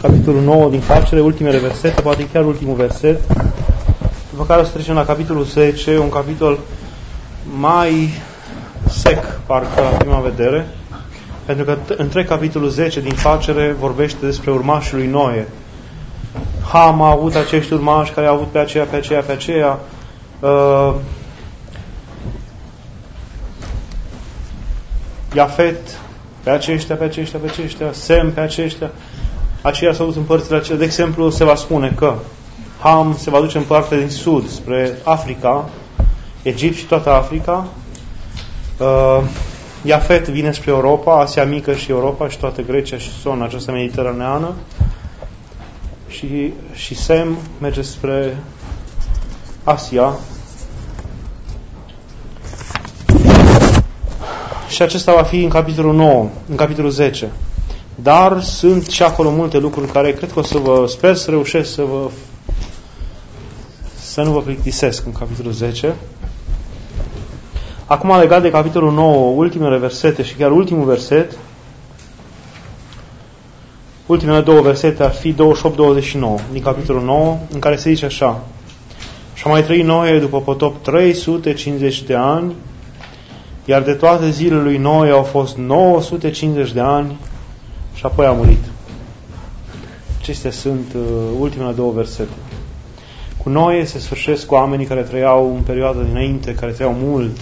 capitolul 9 din Facere, ultimele versete, poate chiar ultimul verset, după care o să trecem la capitolul 10, un capitol mai sec, parcă la prima vedere, pentru că întreg capitolul 10 din Facere vorbește despre urmașii lui Noe. Ham a avut acești urmași care au avut pe aceea. Iafet pe aceștia, Sem pe aceștia. Aceia s-au dus în părțile acelea. De exemplu, se va spune că Ham se va duce în partea din sud, spre Africa, Egipt și toată Africa. Iafet vine spre Europa, Asia Mică și Europa și toată Grecia și zona aceasta mediteraneană. Și Sem merge spre Asia. Și acesta va fi în capitolul 9, în capitolul 10. Dar sunt și acolo multe lucruri care cred că sper să reușesc să nu vă plictisesc în capitolul 10. Acum, legat de capitolul 9, ultimele versete și chiar ultimul verset, ultimele două versete ar fi 28-29 din capitolul 9, în care se zice așa: și-a mai trăit Noe după potop 350 de ani, iar de toate zilele lui Noe au fost 950 de ani și apoi a murit. Acestea sunt ultimele două versete. Cu Noe se sfârșesc cu oamenii care trăiau în perioada dinainte, care trăiau mult.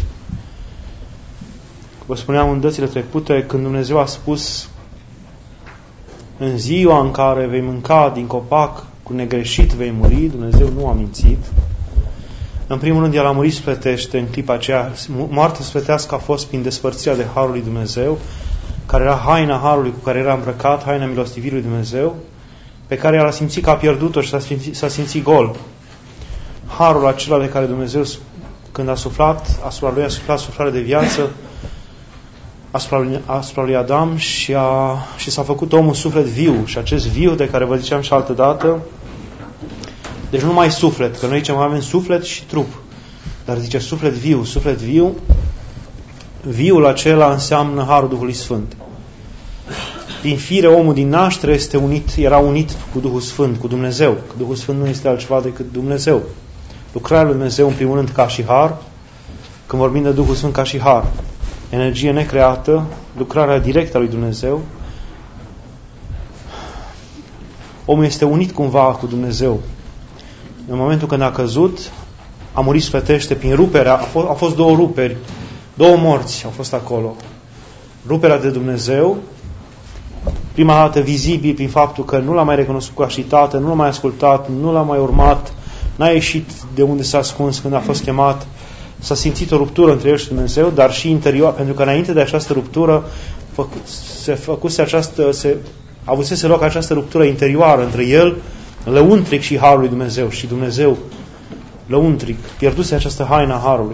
Vă spuneam în dățile trecute, când Dumnezeu a spus: în ziua în care vei mânca din copac, cu negreșit vei muri, Dumnezeu nu a mințit. În primul rând, El a murit sufletește în clipa aceea. Moartea sufletească a fost prin despărțirea de Harul lui Dumnezeu, care era haina Harului cu care era îmbrăcat, haina milostivirii lui Dumnezeu, pe care El a simțit că a pierdut-o și s-a simțit gol. Harul acela de care Dumnezeu, când a suflat, asupra lui a suflat suflare de viață, asupra lui Adam și s-a făcut omul suflet viu. Și acest viu, de care vă ziceam și altă dată, deci nu numai suflet, că noi aici mai avem suflet și trup, dar zice suflet viu, viul acela înseamnă Harul Duhului Sfânt. Din fire, omul din naștere era unit cu Duhul Sfânt, cu Dumnezeu, că Duhul Sfânt nu este altceva decât Dumnezeu. Lucrarea lui Dumnezeu, în primul rând, ca și har, când vorbim de Duhul Sfânt ca și har, energie necreată, lucrarea directă a lui Dumnezeu. Omul este unit cumva cu Dumnezeu. În momentul când a căzut, a murit sufletește prin ruperea, au fost două ruperi, două morți au fost acolo. Ruperea de Dumnezeu, prima dată vizibil prin faptul că nu l-a mai recunoscut ca și tată, nu l-a mai ascultat, nu l-a mai urmat, n-a ieșit de unde s-a ascuns când a fost chemat. S-a simțit o ruptură între el și Dumnezeu, dar și interior, pentru că înainte de această ruptură avusese loc această ruptură interioară între el, lăuntric, și Harul lui Dumnezeu, și Dumnezeu lăuntric. Pierduse această haină a Harului.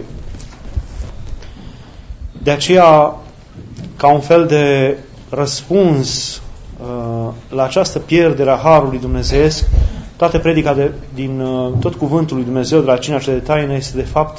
De aceea, ca un fel de răspuns la această pierdere a Harului dumnezeiesc, toată predica din tot cuvântul lui Dumnezeu de la Cina cea de taină este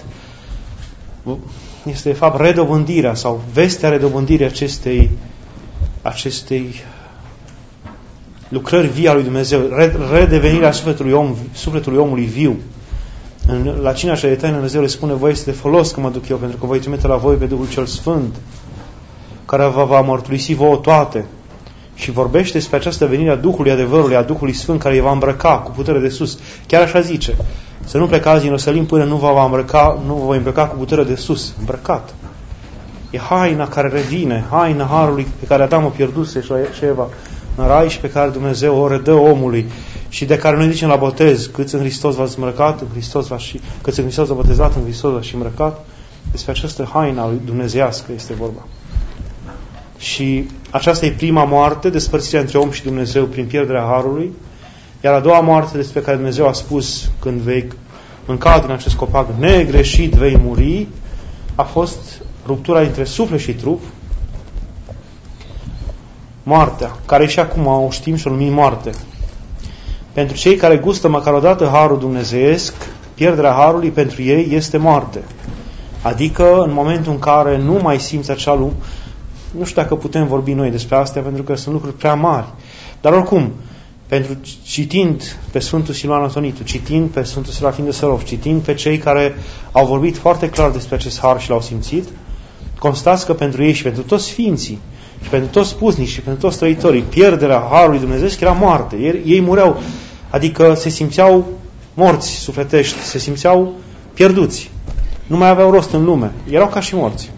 de fapt redobândirea sau vestea redobândirii acestei lucrări vii a lui Dumnezeu, redevenirea sufletului omului viu. La Cina cea de taină Dumnezeu le spune: voi este de folos că mă duc eu, pentru că voi trimite la voi pe Duhul cel Sfânt, care vă va mărturisi vouă toate. Și vorbește despre această venire a Duhului adevărului, a Duhului Sfânt, care îi va îmbrăca cu putere de sus. Chiar așa zice: să nu plecați din Ierusalim până nu vă voi îmbrăca cu putere de sus. Îmbrăcat. E haina care revine, haina Harului pe care Adam o pierduse și Eva în rai și pe care Dumnezeu o redă omului și de care noi zicem la botez: câți în Hristos v-ați îmbrăcat, câți în Hristos v-ați botezat, în Hristos v-ați și îmbrăcat. Despre această haina lui dumnezeiască este vorba. Și aceasta e prima moarte, despărțirea între om și Dumnezeu prin pierderea Harului. Iar a doua moarte, despre care Dumnezeu a spus: când vei mânca din acest copac negreșit vei muri, a fost ruptura dintre suflet și trup. Moartea, care și acum o știm și o numim moarte. Pentru cei care gustă măcar o dată Harul dumnezeiesc, pierderea Harului pentru ei este moarte. Adică în momentul în care nu mai simți acea lume. Nu știu dacă putem vorbi noi despre astea, pentru că sunt lucruri prea mari. Dar oricum, citind pe Sfântul Siluan Antonitu, citind pe Sfântul Serafim de Sărov, citind pe cei care au vorbit foarte clar despre acest har și l-au simțit, constați că pentru ei și pentru toți sfinții, și pentru toți puznici și pentru toți trăitorii, pierderea harului Dumnezeu era moarte. Ei mureau, adică se simțeau morți sufletești, se simțeau pierduți. Nu mai aveau rost în lume. Erau ca și morți.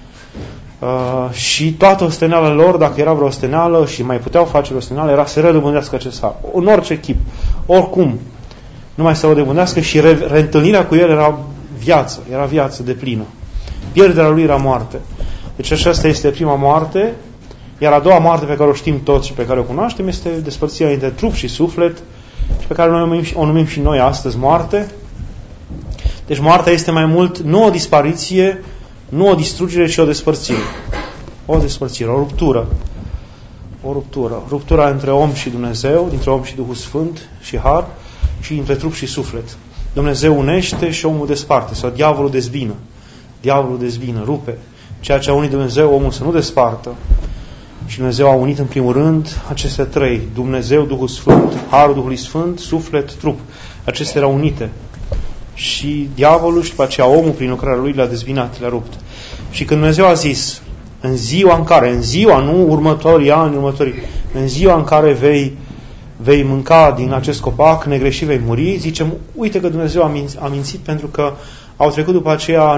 Și toată osteneala lor, dacă era vreo osteneală și mai puteau face o osteneală, era să redobândească acest har. În orice chip, oricum, numai să o redobândească și reîntâlnirea cu el era viață de plină. Pierderea lui era moarte. Deci aceasta este prima moarte, iar a doua moarte pe care o știm toți și pe care o cunoaștem este despărțirea între trup și suflet, și pe care o numim și noi astăzi moarte. Deci moartea este mai mult nu o dispariție, nu o distrugere, ci o despărțire. O despărțire, o ruptură. O ruptură. Ruptura între om și Dumnezeu, dintre om și Duhul Sfânt și har, și între trup și suflet. Dumnezeu unește și omul desparte, sau diavolul dezbină. Diavolul dezbină, rupe. Ceea ce a unit Dumnezeu, omul să nu despartă. Și Dumnezeu a unit în primul rând aceste trei. Dumnezeu, Duhul Sfânt, harul Duhului Sfânt, suflet, trup. Acestea erau unite. Și diavolul și după aceea omul, prin lucrarea lui, le-a dezbinat, le-a rupt. Și când Dumnezeu a zis, în ziua, nu următorii ani, în ziua în care vei mânca din acest copac negreșit, vei muri, zicem, uite că Dumnezeu a mințit, pentru că au trecut după aceea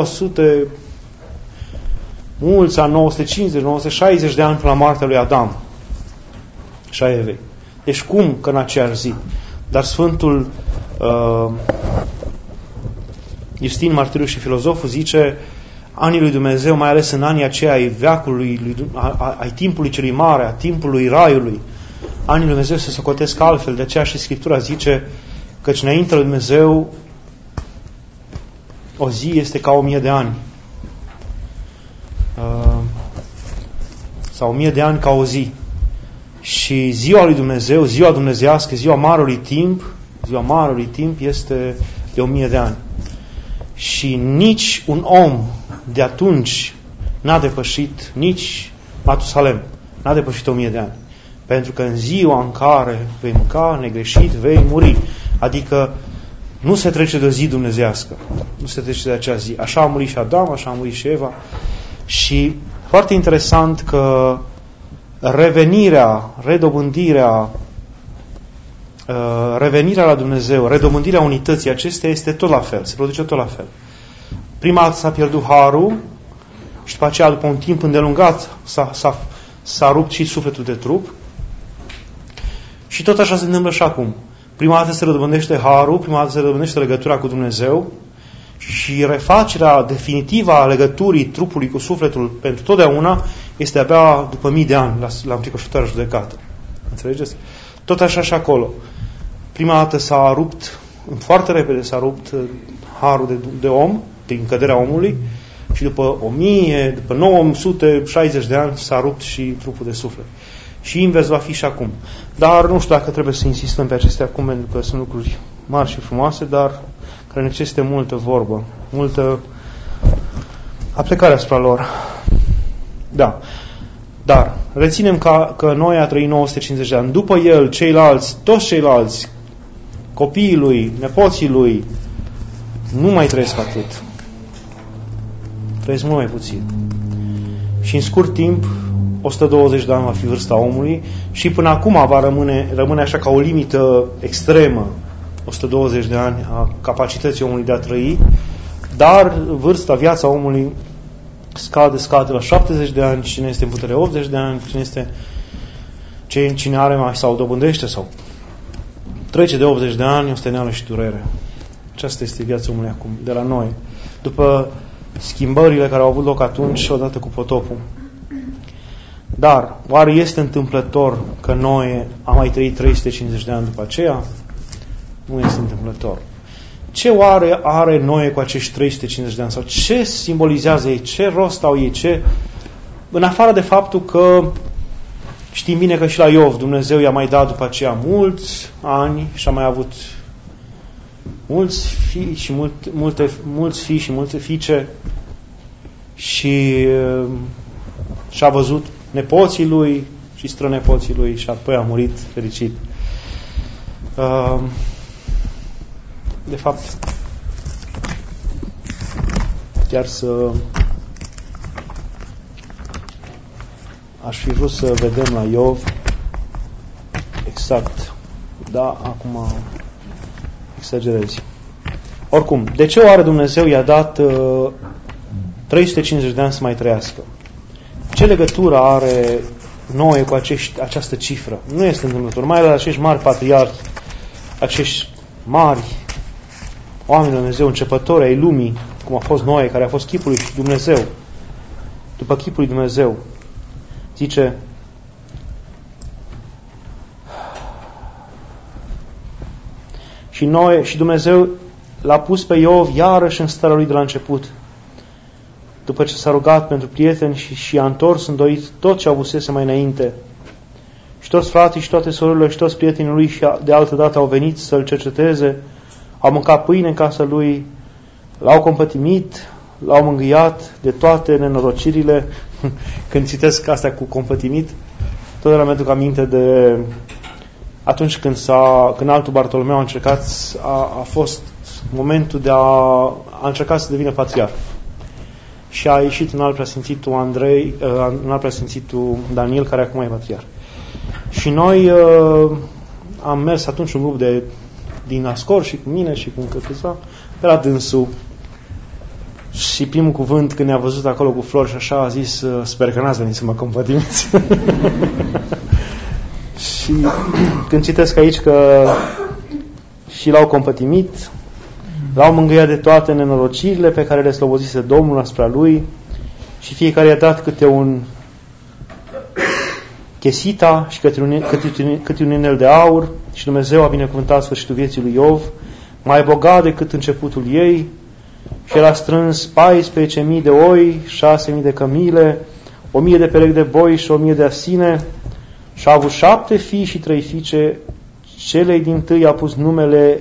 950, 960 de ani până la moartea lui Adam și a Evei. Deci cum că în aceeași zi? Dar Sfântul Iustin, martirul și filozoful, zice, anii lui Dumnezeu, mai ales în anii aceia ai veacului, ai timpului celui mare, a timpului raiului, anii lui Dumnezeu se socotesc altfel. De aceea și Scriptura zice căci înainte lui Dumnezeu o zi este ca 1000 de ani. Sau 1000 de ani ca o zi. Și ziua lui Dumnezeu, ziua dumnezeiască, ziua marului timp este de 1000 de ani. Și nici un om de atunci n-a depășit, nici Matusalem n-a depășit 1000 de ani. Pentru că în ziua în care vei mânca negreșit, vei muri. Adică nu se trece de o zi dumnezeiască. Nu se trece de acea zi. Așa a murit și Adam, așa a murit și Eva. Și foarte interesant că revenirea la Dumnezeu, redobândirea unității acestea este tot la fel, se produce tot la fel. Prima dată s-a pierdut harul și după aceea, după un timp îndelungat, s-a rupt și sufletul de trup. Și tot așa se întâmplă și acum. Prima dată se redobândește harul, prima dată se redobândește legătura cu Dumnezeu și refacerea definitivă a legăturii trupului cu sufletul pentru totdeauna este abia după 1000 de ani la înfricoșătoarea judecată. Înțelegeți? Tot așa și acolo. Prima dată s-a rupt, foarte repede s-a rupt harul de om, din căderea omului, și după 960 de ani s-a rupt și trupul de suflet. Și invers va fi și acum. Dar nu știu dacă trebuie să insistăm pe acestea acum, pentru că sunt lucruri mari și frumoase, dar care necesită multă vorbă, multă aplicare asupra lor. Da. Dar reținem că Noe a trăit 950 de ani. După el, toți ceilalți, copiii lui, nepoții lui, nu mai trăiesc atât. Trăiesc mult mai puțin. Și în scurt timp, 120 de ani va fi vârsta omului și până acum va rămâne așa ca o limită extremă, 120 de ani a capacității omului de a trăi, dar viața omului scade la 70 de ani, cine este în putere 80 de ani, cine are mai sau dobândește sau trece de 80 de ani, osteneală și durere. Aceasta este viața omului acum, de la noi. După schimbările care au avut loc atunci, odată cu potopul. Dar, oare este întâmplător că Noe a mai trăit 350 de ani după aceea? Nu este întâmplător. Ce oare are Noe cu acești 350 de ani? Sau ce simbolizează ei? Ce rost au ei? În afară de faptul că știm bine că și la Iov Dumnezeu i-a mai dat după aceea mulți ani și a mai avut mulți fii și mulți fii și multe fiice și a văzut nepoții lui și strănepoții lui și apoi a murit fericit. De fapt, chiar aș fi vrut să vedem la Iov exact, da, acum exagerez. Oricum, de ce oare Dumnezeu i-a dat 350 de ani să mai trăiască? Ce legătură are Noe cu această cifră? Nu este întâmplător. Mai ales acești mari patriarhi, acești mari oameni de Dumnezeu, începători ai lumii, cum a fost Noe, care a fost chipul lui Dumnezeu, după chipul lui Dumnezeu. Zice, și Dumnezeu l-a pus pe Iov iarăși în starea lui de la început, după ce s-a rugat pentru prieteni și a întors îndoit tot ce avusese mai înainte. Și toți frații și toate surorile și toți prietenii lui și de altă dată au venit să-l cerceteze, au mâncat pâine în casa lui, l-au compătimit, l-au mângâiat de toate nenorocirile. Când citesc astea cu compătimit, totdeauna mi-aduc aminte de atunci când altul Bartolomeu a fost momentul de a încercat să devină patriarh. Și a ieșit în alt preasfințitul Andrei, în alt preasfințitul Daniel, care acum e patriarh. Și noi am mers atunci un grup din Ascor și cu mine și cu încă câțiva pe la dânsul. Și primul cuvânt, când ne-a văzut acolo cu flori și așa, a zis, sper că n-ați venit să mă compătimiți. Și când citesc aici că și l-au compătimit, l-au mângâiat de toate nenorocirile pe care le slobozise Domnul asupra lui și fiecare i-a dat câte un chesita și câte un inel de aur și Dumnezeu a binecuvântat sfârșitul vieții lui Iov, mai bogat decât începutul ei, și el a strâns 14.000 de oi, 6.000 de cămile, 1.000 de perechi de boi și 1.000 de asine și a avut 7 fii și 3 fiice. Celei dintâi a pus numele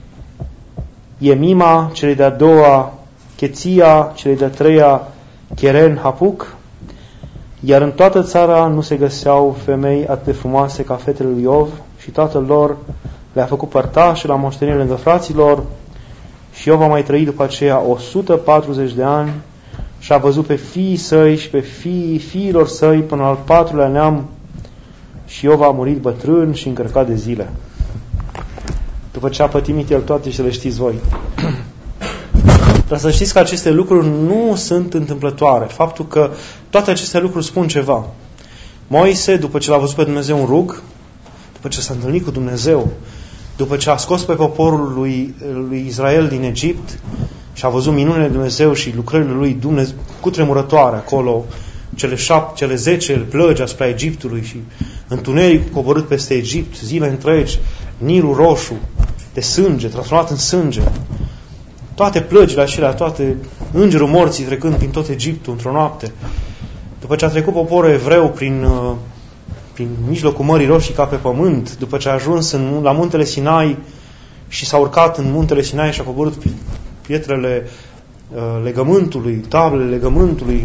Iemima, celei de-a doua Cheția, celei de-a treia Cheren Hapuc, iar în toată țara nu se găseau femei atât de frumoase ca fetele lui Iov și tatăl lor le-a făcut părtașe la moștenire lângă fraților. Și Iov a mai trăit după aceea 140 de ani și a văzut pe fiii săi și pe fiilor săi până al 4-lea neam și Iov a murit bătrân și încărcat de zile. După ce a pătimit el toate și le știți voi. Dar să știți că aceste lucruri nu sunt întâmplătoare. Faptul că toate aceste lucruri spun ceva. Moise, după ce l-a văzut pe Dumnezeu în rug, după ce s-a întâlnit cu Dumnezeu, după ce a scos pe poporul lui Israel din Egipt și a văzut minunile lui Dumnezeu și lucrările lui Dumnezeu cutremurătoare acolo, cele 10 plăgi asupra Egiptului și întunericul coborât peste Egipt, zile întregi, Nilul roșu de sânge, transformat în sânge, toate plăgile acelea, toate îngerul morții trecând prin tot Egiptul într-o noapte. După ce a trecut poporul evreu prin mijlocul Mării Roșii ca pe pământ, după ce a ajuns la muntele Sinai și s-a urcat în muntele Sinai și a coborât pietrele legământului, tablele legământului,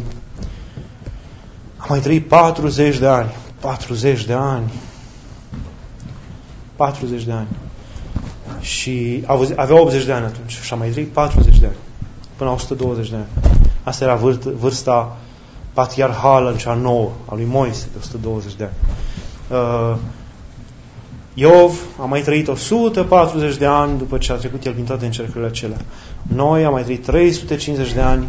a mai trăit 40 de ani. 40 de ani. 40 de ani. Și avea 80 de ani atunci și a mai trăit 40 de ani. Până la 120 de ani. Asta era vârsta patriarhală, cea nouă, a lui Moise, de 120 de ani. Iov a mai trăit 140 de ani după ce a trecut el prin toate încercările acelea. Noi am mai trăit 350 de ani.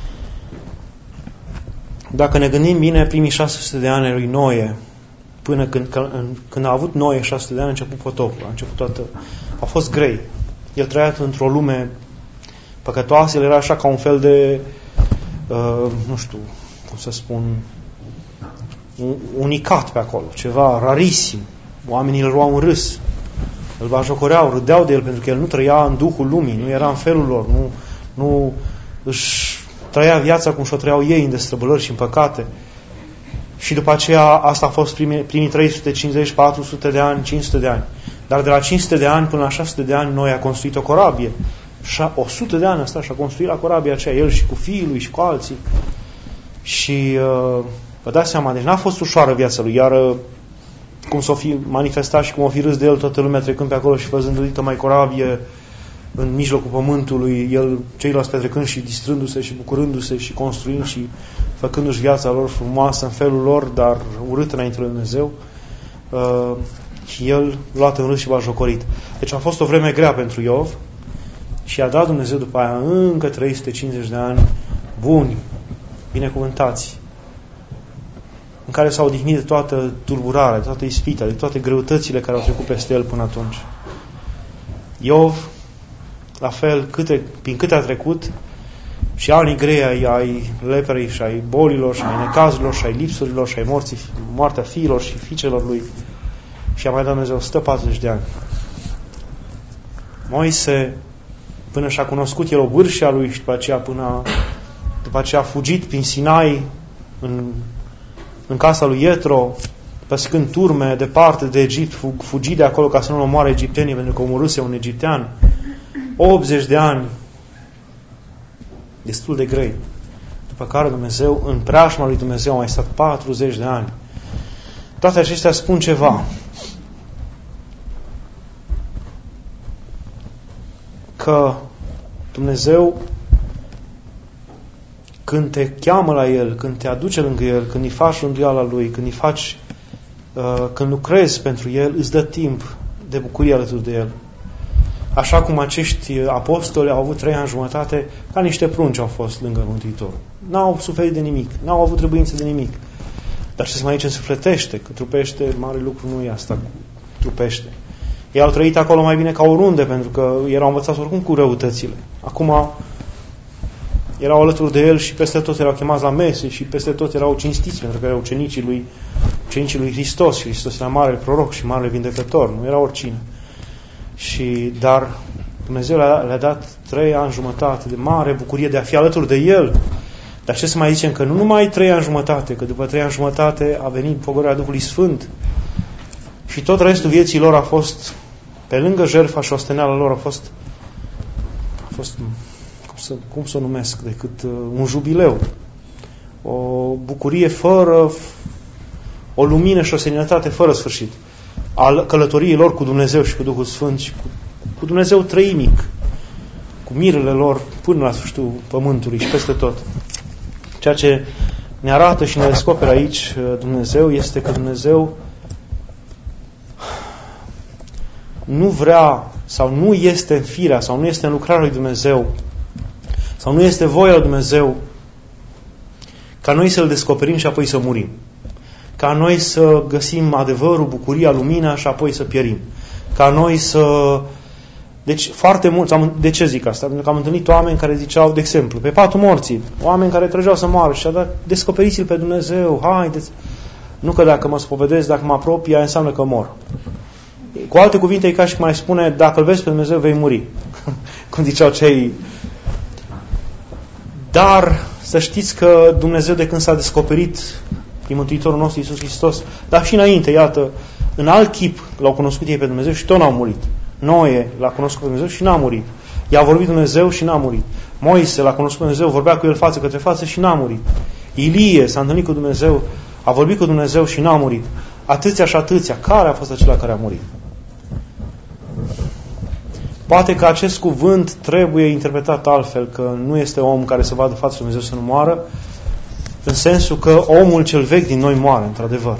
Dacă ne gândim bine, primii 600 de ani lui Noe, până când a avut Noe 600 de ani, a început potopul, a fost grei. El trăia într-o lume păcătoasă, el era așa ca un fel de, nu știu, cum să spun, unicat pe acolo, ceva rarisim. Oamenii îl luau în râs, îl bajocoreau, râdeau de el pentru că el nu trăia în duhul lumii, nu era în felul lor, nu își trăia viața cum și-o trăiau ei, în destrăbălări și în păcate. Și după aceea asta a fost primii 350, 400 de ani, 500 de ani. Dar de la 500 de ani până la 600 de ani Noe a construit o corabie. 100 de ani asta și a construit la corabia aceea, el și cu fiii lui și cu alții. Și vă dați seama, deci n-a fost ușoară viața lui, iar cum s-o fi manifestat și cum o fi râs de el toată lumea trecând pe acolo și văzându-i că mai corabie în mijlocul pământului, el, ceilalți petrecând și distrându-se și bucurându-se și construind și făcându-și viața lor frumoasă în felul lor, dar urât înainte lui Dumnezeu, și el luat în râs și batjocorit. Deci a fost o vreme grea pentru Iov și a dat Dumnezeu după aia încă 350 de ani buni, binecuvântați, în care s-a odihnit de toată tulburarea, de toată ispita, de toate greutățile care au trecut peste el până atunci. Iov, la fel, prin câte a trecut, și anii grei ai leprei și ai bolilor și ai necazurilor și ai lipsurilor și ai moartea fiilor și fiicelor lui, și a mai dat Dumnezeu 140 de ani. Moise, până și-a cunoscut el o vârșea lui și după aceea a fugit prin Sinai în casa lui Ietro, păscând turme departe de Egipt, fugi de acolo ca să nu-l omoare egiptenii, pentru că omorâse un egiptean. 80 de ani, destul de grei. După care Dumnezeu, în preajma lui Dumnezeu, a mai stat 40 de ani. Toate acestea spun ceva. Că Dumnezeu, când te cheamă la El, când te aduce lângă El, când îi faci rânduiala Lui, când lucrezi pentru El, îți dă timp de bucurie alături de El. Așa cum acești apostoli au avut 3 ani jumătate, ca niște prunci au fost lângă Mântuitorul. N-au suferit de nimic, n-au avut trebuință de nimic. Dar ce se mai aici însufletește, că trupește, mare lucru nu e asta, trupește. Ei au trăit acolo mai bine ca oriunde, pentru că erau învățați oricum cu răutățile. Acum erau alături de El și peste tot erau chemați la mese și peste tot erau cinstiți, pentru că erau ucenicii lui Hristos și Hristos era marele proroc și marele vindecător, nu era oricine. Dar Dumnezeu le-a dat 3 ani jumătate de mare bucurie de a fi alături de El. Dar ce să mai zicem? Că nu numai 3 ani jumătate, că după 3 ani jumătate a venit pogorârea Duhului Sfânt și tot restul vieții lor a fost, pe lângă jertfa și osteneala lor, a fost cum să o numesc, decât un jubileu. O bucurie fără, o lumină și o seninătate fără sfârșit al călătoriei lor cu Dumnezeu și cu Duhul Sfânt și cu Dumnezeu trăimic, cu mirele lor până la sfârșitul pământului și peste tot. Ceea ce ne arată și ne descoperă aici Dumnezeu este că Dumnezeu nu vrea sau nu este în firea sau nu este în lucrarea lui Dumnezeu sau nu este voia lui Dumnezeu ca noi să-L descoperim și apoi să murim. Ca noi să găsim adevărul, bucuria, lumina și apoi să pierim. Ca noi să... Deci foarte mulți... De ce zic asta? Pentru că am întâlnit oameni care ziceau, de exemplu, pe patul morții, oameni care trăgeau să moară și a dat, descoperiți-L pe Dumnezeu, haideți. Nu că dacă mă spovedesc, dacă mă apropii, aia înseamnă că mor. Cu alte cuvinte, e ca și cum ai spune, dacă îl vezi pe Dumnezeu, vei muri. Cum ziceau cei... Dar să știți că Dumnezeu, de când s-a descoperit prin Mântuitorul nostru Iisus Hristos, dar și înainte, iată, în alt chip l-au cunoscut ei pe Dumnezeu și tot n-au murit. Noe l-a cunoscut pe Dumnezeu și n-a murit. I-a vorbit Dumnezeu și n-a murit. Moise l-a cunoscut pe Dumnezeu, vorbea cu el față către față și n-a murit. Ilie s-a întâlnit cu Dumnezeu, a vorbit cu Dumnezeu și n-a murit. Atâția și atâția. Care a fost acela care a murit? Poate că acest cuvânt trebuie interpretat altfel, că nu este om care să vadă fața Dumnezeu să nu moară, în sensul că omul cel vechi din noi moare, într-adevăr.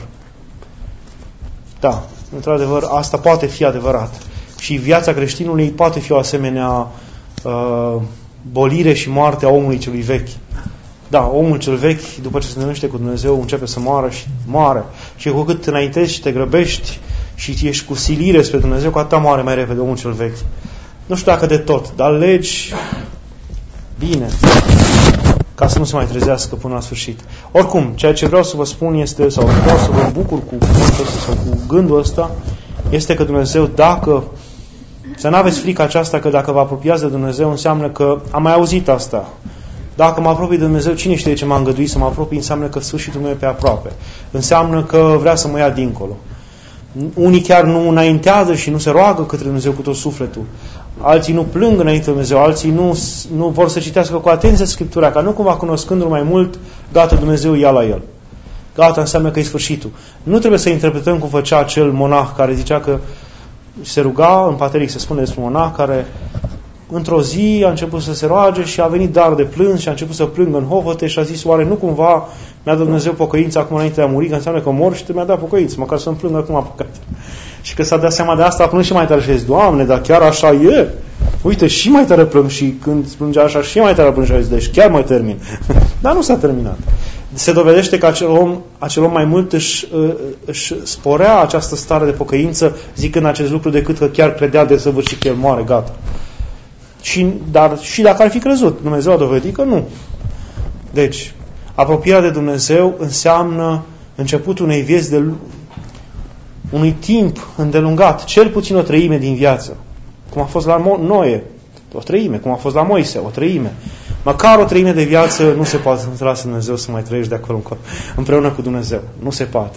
Da, într-adevăr, asta poate fi adevărat. Și viața creștinului poate fi o asemenea bolire și moarte a omului celui vechi. Da, omul cel vechi, după ce se întâlnește cu Dumnezeu, începe să moară și moare. Și cu cât înaintezi și te grăbești și ești cu silire spre Dumnezeu, cu atâta moare mai repede omul cel vechi. Nu știu dacă de tot, dar legi bine, ca să nu se mai trezească până la sfârșit. Oricum, ceea ce vreau să vă spun este, sau vreau să vă bucur cu sau cu gândul ăsta, este că Dumnezeu, dacă, să nu aveți frica aceasta că dacă vă apropiați de Dumnezeu, înseamnă că am mai auzit asta. Dacă mă apropii de Dumnezeu, cine știe ce m-a îngăduit să mă apropii, înseamnă că sfârșitul meu e pe aproape. Înseamnă că vrea să mă ia dincolo. Unii chiar nu înaintează și nu se roagă către Dumnezeu cu tot sufletul. Alții nu plâng înainte de Dumnezeu, alții nu vor să citească cu atenție Scriptura, ca nu cumva cunoscându-L mai mult, gata, Dumnezeu ia la el. gata, înseamnă că e sfârșitul. Nu trebuie să interpretăm cum făcea acel monah care zicea că se ruga, în Pateric se spune despre monah, care într-o zi a început să se roage și a venit dar de plâns și a început să plângă în hohote și a zis, oare nu cumva mi-a dat Dumnezeu pocăință acum înainte de a muri, că înseamnă că mor și mi-a dat pocăință, măcar să-mi plâng acum pocăință. Și că s-a dat seama de asta, până și mai tare și zis, Doamne, dar chiar așa e? Uite, și mai tare plâng și când plângea așa, și mai tare plâng și a zis, deci chiar mai termin. Dar nu s-a terminat. Se dovedește că acel om mai mult își sporea această stare de pocăință zicând acest lucru decât că chiar credea de săvârșit că el moare, gata. Dar și dacă ar fi crezut, Dumnezeu a dovedit că nu. Deci, apropierea de Dumnezeu înseamnă începutul unei vieți unui timp îndelungat, cel puțin o treime din viață. Cum a fost la Noe, o treime, cum a fost la Moise, o treime. Măcar o treime de viață nu se poate să lasă Dumnezeu să mai trăiești de acolo încolo, împreună cu Dumnezeu. Nu se poate.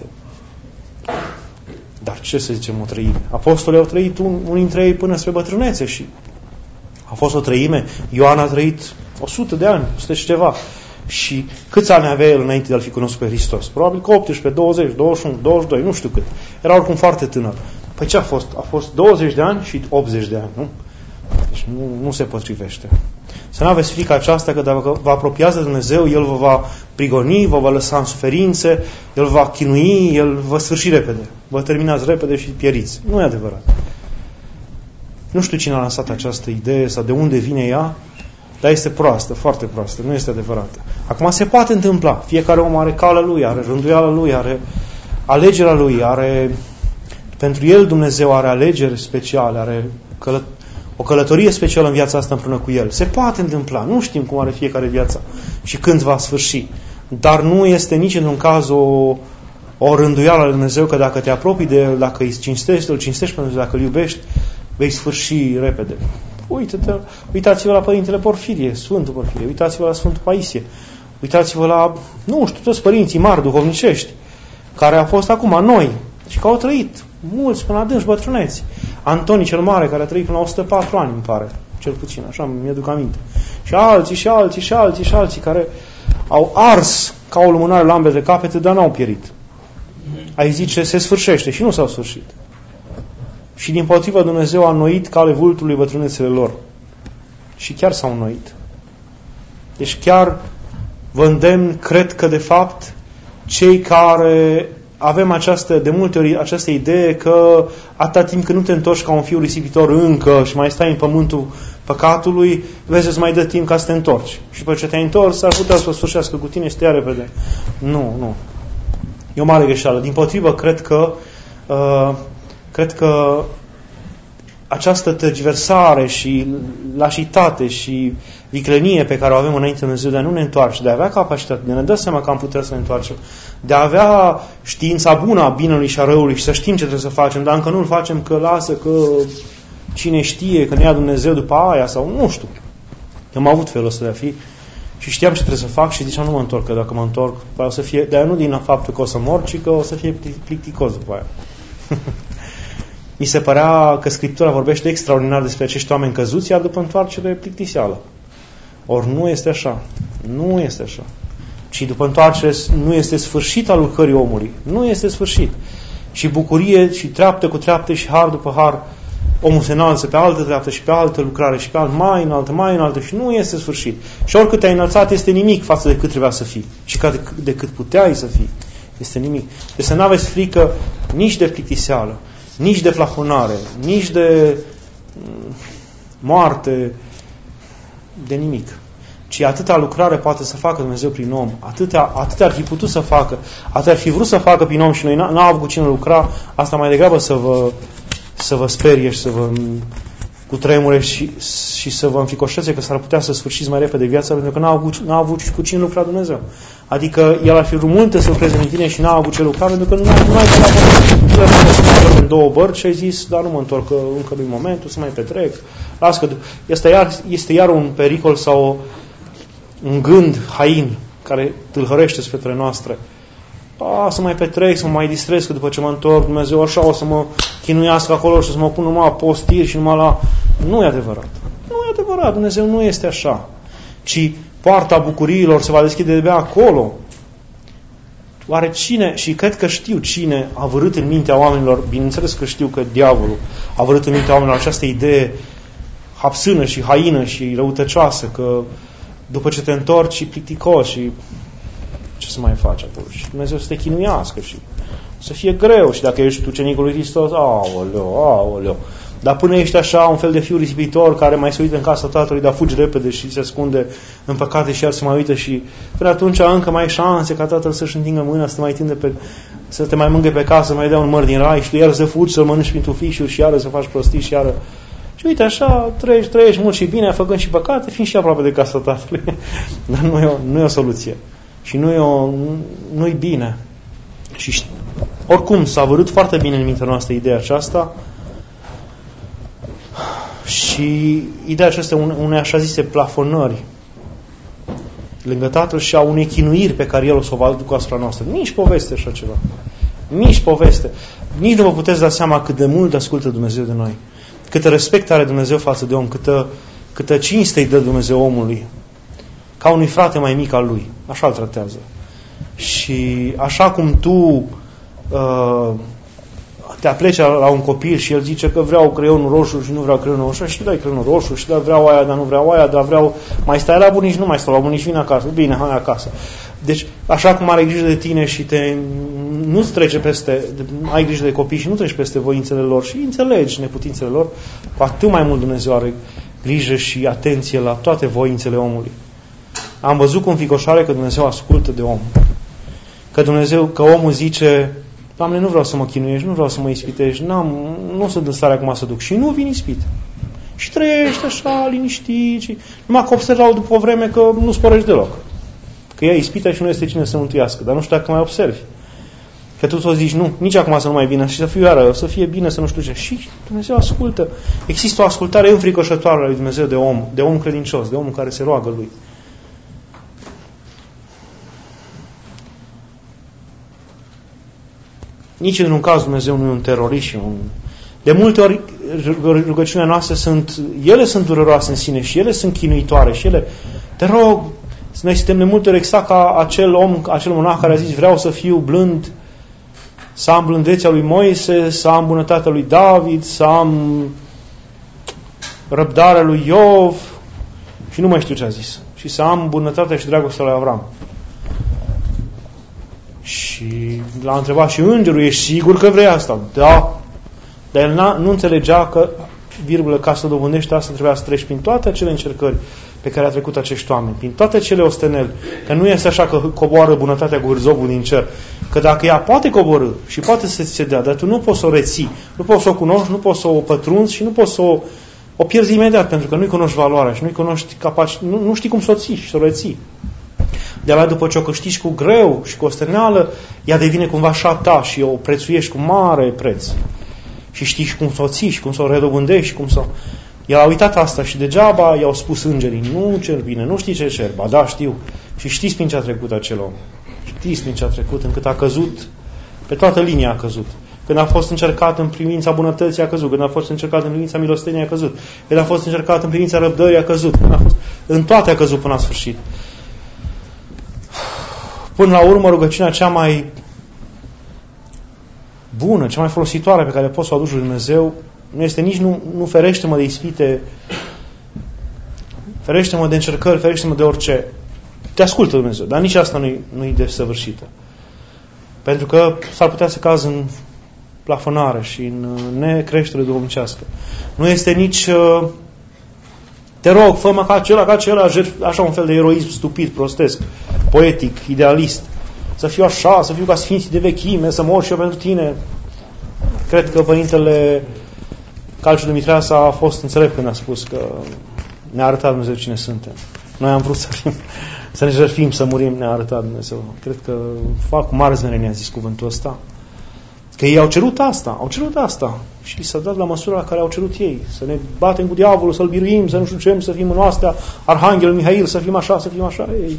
Dar ce să zicem o treime? Apostolii au trăit unii dintre ei până spre bătrânețe și a fost o treime. Ioan a trăit 100 de ani, 100 și ceva. Și câți ani avea el înainte de a-L fi cunoscut pe Hristos? Probabil că 18, 20, 21, 22, nu știu cât. Era oricum foarte tânăr. Păi ce a fost? A fost 20 de ani și 80 de ani, nu? Deci nu se potrivește. Să nu aveți frica aceasta că dacă vă apropiați de Dumnezeu, El vă va prigoni, vă va lăsa în suferințe, El va chinui, El vă sfârși repede. Vă terminați repede și pieriți. Nu e adevărat. Nu știu cine a lansat această idee sau de unde vine ea, dar este proastă, foarte proastă, nu este adevărată. Acum se poate întâmpla. Fiecare om are calea lui, are rânduiala lui, are alegerea lui, pentru el Dumnezeu are alegeri speciale, are o călătorie specială în viața asta împreună cu el. Se poate întâmpla. Nu știm cum are fiecare viața și când va sfârși. Dar nu este nici într-un caz o rânduială a lui Dumnezeu că dacă te apropii de El, dacă îl cinstești pentru dacă îl iubești, vei sfârși repede. Uitați-vă la Părintele Porfirie, Sfântul Porfirie, uitați-vă la Sfântul Paisie, uitați-vă la, nu știu, toți părinții mari, duhovnicești, care au fost acum noi și că au trăit mulți până adânci bătrâneți. Antonie cel Mare, care a trăit până la 104 ani, îmi pare, cel puțin, așa mi-aduc aminte. Și alții care au ars ca o lumânare la ambele capete, dar n-au pierit. Ai zice, se sfârșește și nu s-au sfârșit. Și dimpotrivă Dumnezeu a înnoit cale vultului bătrânețele lor. Și chiar s-au înnoit. Deci chiar vă îndemn, cred că de fapt cei care avem de multe ori această idee că atâta timp când nu te întorci ca un fiu risipitor încă și mai stai în pământul păcatului, vezi să mai dă timp ca să te întorci. Și pe ce te-ai întors, ar putea să o sfârșească cu tine și te ia repede. Nu. E o mare greșeală. Dimpotrivă, cred că această tergiversare și lașitate și viclenie pe care o avem înainte de Dumnezeu de a nu ne întoarce, de a avea capacitate, de a ne da seama că am putea să ne întoarcem, de a avea știința bună a binelui și a răului și să știm ce trebuie să facem, dar încă nu-l facem că lasă, că cine știe, că ne ia Dumnezeu după aia sau nu știu. Eu am avut felul ăsta de a fi și știam ce trebuie să fac și ziceam nu mă întorc, că dacă mă întorc, o să fie, dar nu din faptul că o să mor, ci că o să fie plicticos după aia. Mi se părea că Scriptura vorbește extraordinar despre acești oameni căzuți, iar după întoarcere plictiseală. Ori nu este așa. Nu este așa. Ci după întoarcere nu este sfârșit al lucrării omului. Nu este sfârșit. Și bucurie și treaptă cu treaptă și har după har omul se înalță pe altă treaptă și pe altă lucrare și pe altă mai înaltă și nu este sfârșit. Și oricât te-ai înălțat este nimic față de cât trebuia să fii. Și de cât puteai să fii. Este nimic. Deci să nu aveți frică nici de plictiseală, nici de plafonare, nici de moarte, de nimic. Ci atâta lucrare poate să facă Dumnezeu prin om. Atâta ar fi putut să facă. Atât ar fi vrut să facă prin om și noi n-am avut cu cine lucra. Asta mai degrabă să vă sperie și să vă cutremure și să vă înfricoșeze că s-ar putea să sfârșiți mai repede viața pentru că n-a avut cu cine lucra Dumnezeu. Adică El ar fi vrut multe să lucreze în tine și n-a avut ce lucra pentru că nu ai în două bărci și ai zis, dar nu mă întorc, că încă nu-i momentul, să mai petrec. Las că este iar un pericol sau un gând hain care tâlhărește spre noastre. Să mai petrec, să mă mai distrez, că după ce mă întorc Dumnezeu așa o să mă chinuiască acolo și să mă pun numai postiri și numai la... Nu e adevărat. Nu e adevărat. Dumnezeu nu este așa. Ci poarta bucuriilor se va deschide de-abia acolo. Oare cine, și cred că știu cine a vărât în mintea oamenilor, bineînțeles că știu că diavolul a vărât în mintea oamenilor această idee hapsână și haină și răutăcioasă, că după ce te întorci și plicticos și ce să mai faci atunci? Și Dumnezeu să te chinuiască și să fie greu și dacă ești ucenicul lui Hristos, aoleu. Dar până ești așa un fel de fiu risipitor care mai se uită în casa tatălui, dar fugi repede și se ascunde în păcate și iar se mai uită și până atunci încă mai ai șanse ca tatăl să-și întingă mâna, să te mai mângâie pe casă, să mai dea un măr din rai și tu iară să fugi, să-l mănânci prin tufișuri și iară să faci prostii și iară. Și uite așa, trăiești mult și bine, făcând și păcate, fiind și aproape de casa tatălui. Dar nu e o soluție. Și nu-i bine. Și oricum s-a vărât foarte bine în mintea noastră ideea aceasta și ideea aceasta unei așa zise plafonări lângă Tatăl și a unei chinuiri pe care El o să o va ducă asupra noastră. Nici poveste așa ceva. Nici poveste. Nici nu vă puteți da seama cât de mult ascultă Dumnezeu de noi. Câtă respect are Dumnezeu față de om, câtă cinste îi dă Dumnezeu omului. Ca unui frate mai mic al lui. Așa îl tratează. Și așa cum tu te apleci la un copil și el zice că vreau creionul roșu și nu vreau creionul roșu și dai creionul roșu și vreau aia, dar nu vreau aia, dar vreau mai stai la bunici, nu mai stau la bunici, vin acasă. Bine, hai acasă. Deci, așa cum are grijă de tine și nu-ți trece peste, ai grijă de copii și nu treci peste voințele lor și înțelegi neputințele lor, cu atât mai mult Dumnezeu are grijă și atenție la toate voințele omului. Am văzut cu înfricoșare că Dumnezeu ascultă de om. Că omul zice: Doamne, nu vreau să mă chinuiești, nu vreau să mă ispitești, nu sunt în stare acum să duc. Și nu vin ispite. Și trăiești așa, liniștit. Și numai că observau după o vreme că nu sporești deloc. Că ea ispită și nu este cine să mântuiască. Dar nu știu dacă mai observi. Că tu tot zici, nu, nici acum să nu mai vină și să fiu iară, să fie bine, să nu știu ce. Și Dumnezeu ascultă. Există o ascultare înfricoșătoare a lui Dumnezeu de om credincios, de om care se roagă lui. Nici într-un caz Dumnezeu nu e un terorist și De multe ori rugăciunile noastre sunt dureroase în sine și ele sunt chinuitoare și ele, te rog, noi suntem de multe ori exact ca acel monah care a zis: vreau să fiu blând, să am blândețea lui Moise, să am bunătatea lui David, să am răbdarea lui Iov și nu mai știu ce a zis. Și să am bunătatea și dragostea lui Avram. Și l-a întrebat și îngerul: ești sigur că vrei asta? Da. Dar el nu înțelegea că, ca să dobândești asta, trebuia să treci prin toate acele încercări pe care a trecut acești oameni, prin toate cele osteneli. Că nu este așa că coboară bunătatea cu hârzobul din cer. Că dacă ea poate coborî și poate să ți se dea, dar tu nu poți să o reții, nu poți să o cunoști, nu poți să o pătrunzi și nu poți să o pierzi imediat, pentru că nu-i cunoști valoarea și nu știi cum să o ții și să o reții. De-abia după ce o câștigi cu greu și cu osteneală, ea devine cumva și a ta și o prețuiești cu mare preț. Și știi și cum să o ții și cum să o redobândești, cum să... El a uitat asta și degeaba i-au spus îngerii: nu cer bine, nu știi ce cer. Ba da, știu. Și știți prin ce a trecut acel om. Știți prin ce a trecut, încât a căzut, pe toată linia a căzut. Când a fost încercat în privința bunătății, a căzut. Când a fost încercat în privința milosteniei, a căzut. Când a fost încercat în privința răbdării, a căzut. În toate a căzut până la sfârșit. Până la urmă, rugăciunea cea mai bună, cea mai folositoare pe care poți să o aduci lui Dumnezeu nu este nici nu ferește-mă de ispite, ferește-mă de încercări, ferește-mă de orice. Te ascultă Dumnezeu, dar nici asta nu-i desăvârșită. Pentru că s-ar putea să cazi în plafonare și în necreștere duhovnicească. Nu este nici te rog, fă-mă ca acela, așa un fel de eroism stupid, prostesc, poetic, idealist. Să fiu așa, să fiu ca sfinții de vechime, să mor și eu pentru tine. Cred că Părintele Calciu Dumitreasa a fost înțelept când a spus că ne-a arătat Dumnezeu cine suntem. Noi am vrut să ne jertfim, să murim, ne-a arătat Dumnezeu. Cred că fac cu mare zmerenie, a zis cuvântul ăsta. Că ei au cerut asta și li s-a dat la măsura la care au cerut ei. Să ne batem cu diavolul, să-l biruim, să nu știu ce, să fim în oastea Arhanghelul Mihail, să fim așa. Ei.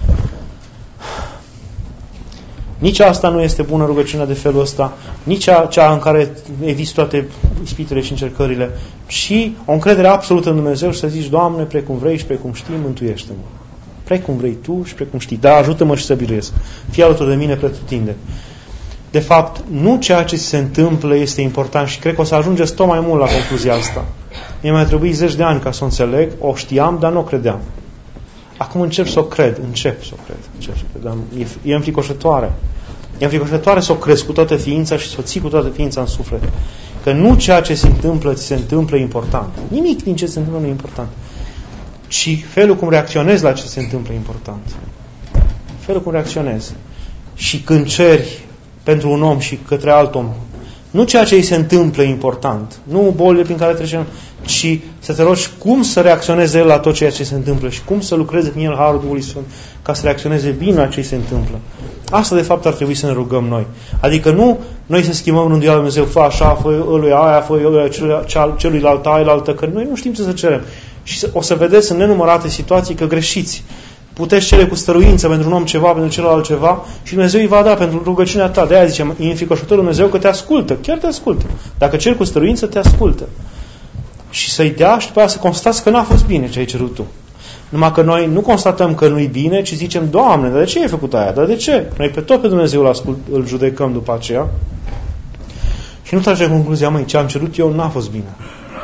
Nici asta nu este bună rugăciunea de felul ăsta, nici cea în care eviți toate ispitele și încercările, și o încredere absolută în Dumnezeu și să zici: Doamne, precum vrei și precum știi, mântuiește-mă. Precum vrei tu și precum știi. Da, ajută-mă și să biruiesc. Fii alături de mine pretutindeni. De fapt, nu ceea ce se întâmplă este important și cred că o să ajungeți tot mai mult la concluzia asta. Mi-a mai trebuit 10 de ani ca să o înțeleg, o știam, dar nu o credeam. Acum încep să o cred. Dar e înfricoșătoare. E înfricoșătoare să o crezi cu toată ființa și să o ții cu toată ființa în suflet. Că nu ceea ce se întâmplă, ți se întâmplă important. Nimic din ce se întâmplă nu e important. Ci felul cum reacționezi la ce se întâmplă e important. Felul cum reacționezi. Și când ceri pentru un om și către alt om, nu ceea ce îi se întâmplă e important, nu bolile prin care trecem, ci să te rogi cum să reacționeze el la tot ceea ce se întâmplă și cum să lucreze prin el Harul Duhului Sfânt ca să reacționeze bine la ce se întâmplă. Asta de fapt ar trebui să ne rugăm noi. Adică nu noi să schimbăm rândul lui Dumnezeu, fă așa, fă ălui aia, fă ălui celuilalt ailaltă, că noi nu știm ce să cerem. Și o să vedeți în nenumărate situații că greșiți. Puteți cere cu stăruință pentru un om ceva, pentru celălalt ceva și Dumnezeu îi va da pentru rugăciunea ta. De aia zicem, e înfricoșător Dumnezeu că te ascultă. Chiar te ascultă. Dacă ceri cu stăruință, te ascultă. Și să-i dea și după aia să constați că n-a fost bine ce ai cerut tu. Numai că noi nu constatăm că nu-i bine, ci zicem, Doamne, dar de ce ai făcut aia? Dar de ce? Noi pe tot pe Dumnezeu îl judecăm după aceea și nu tragem concluzia, măi, ce am cerut eu n-a fost bine.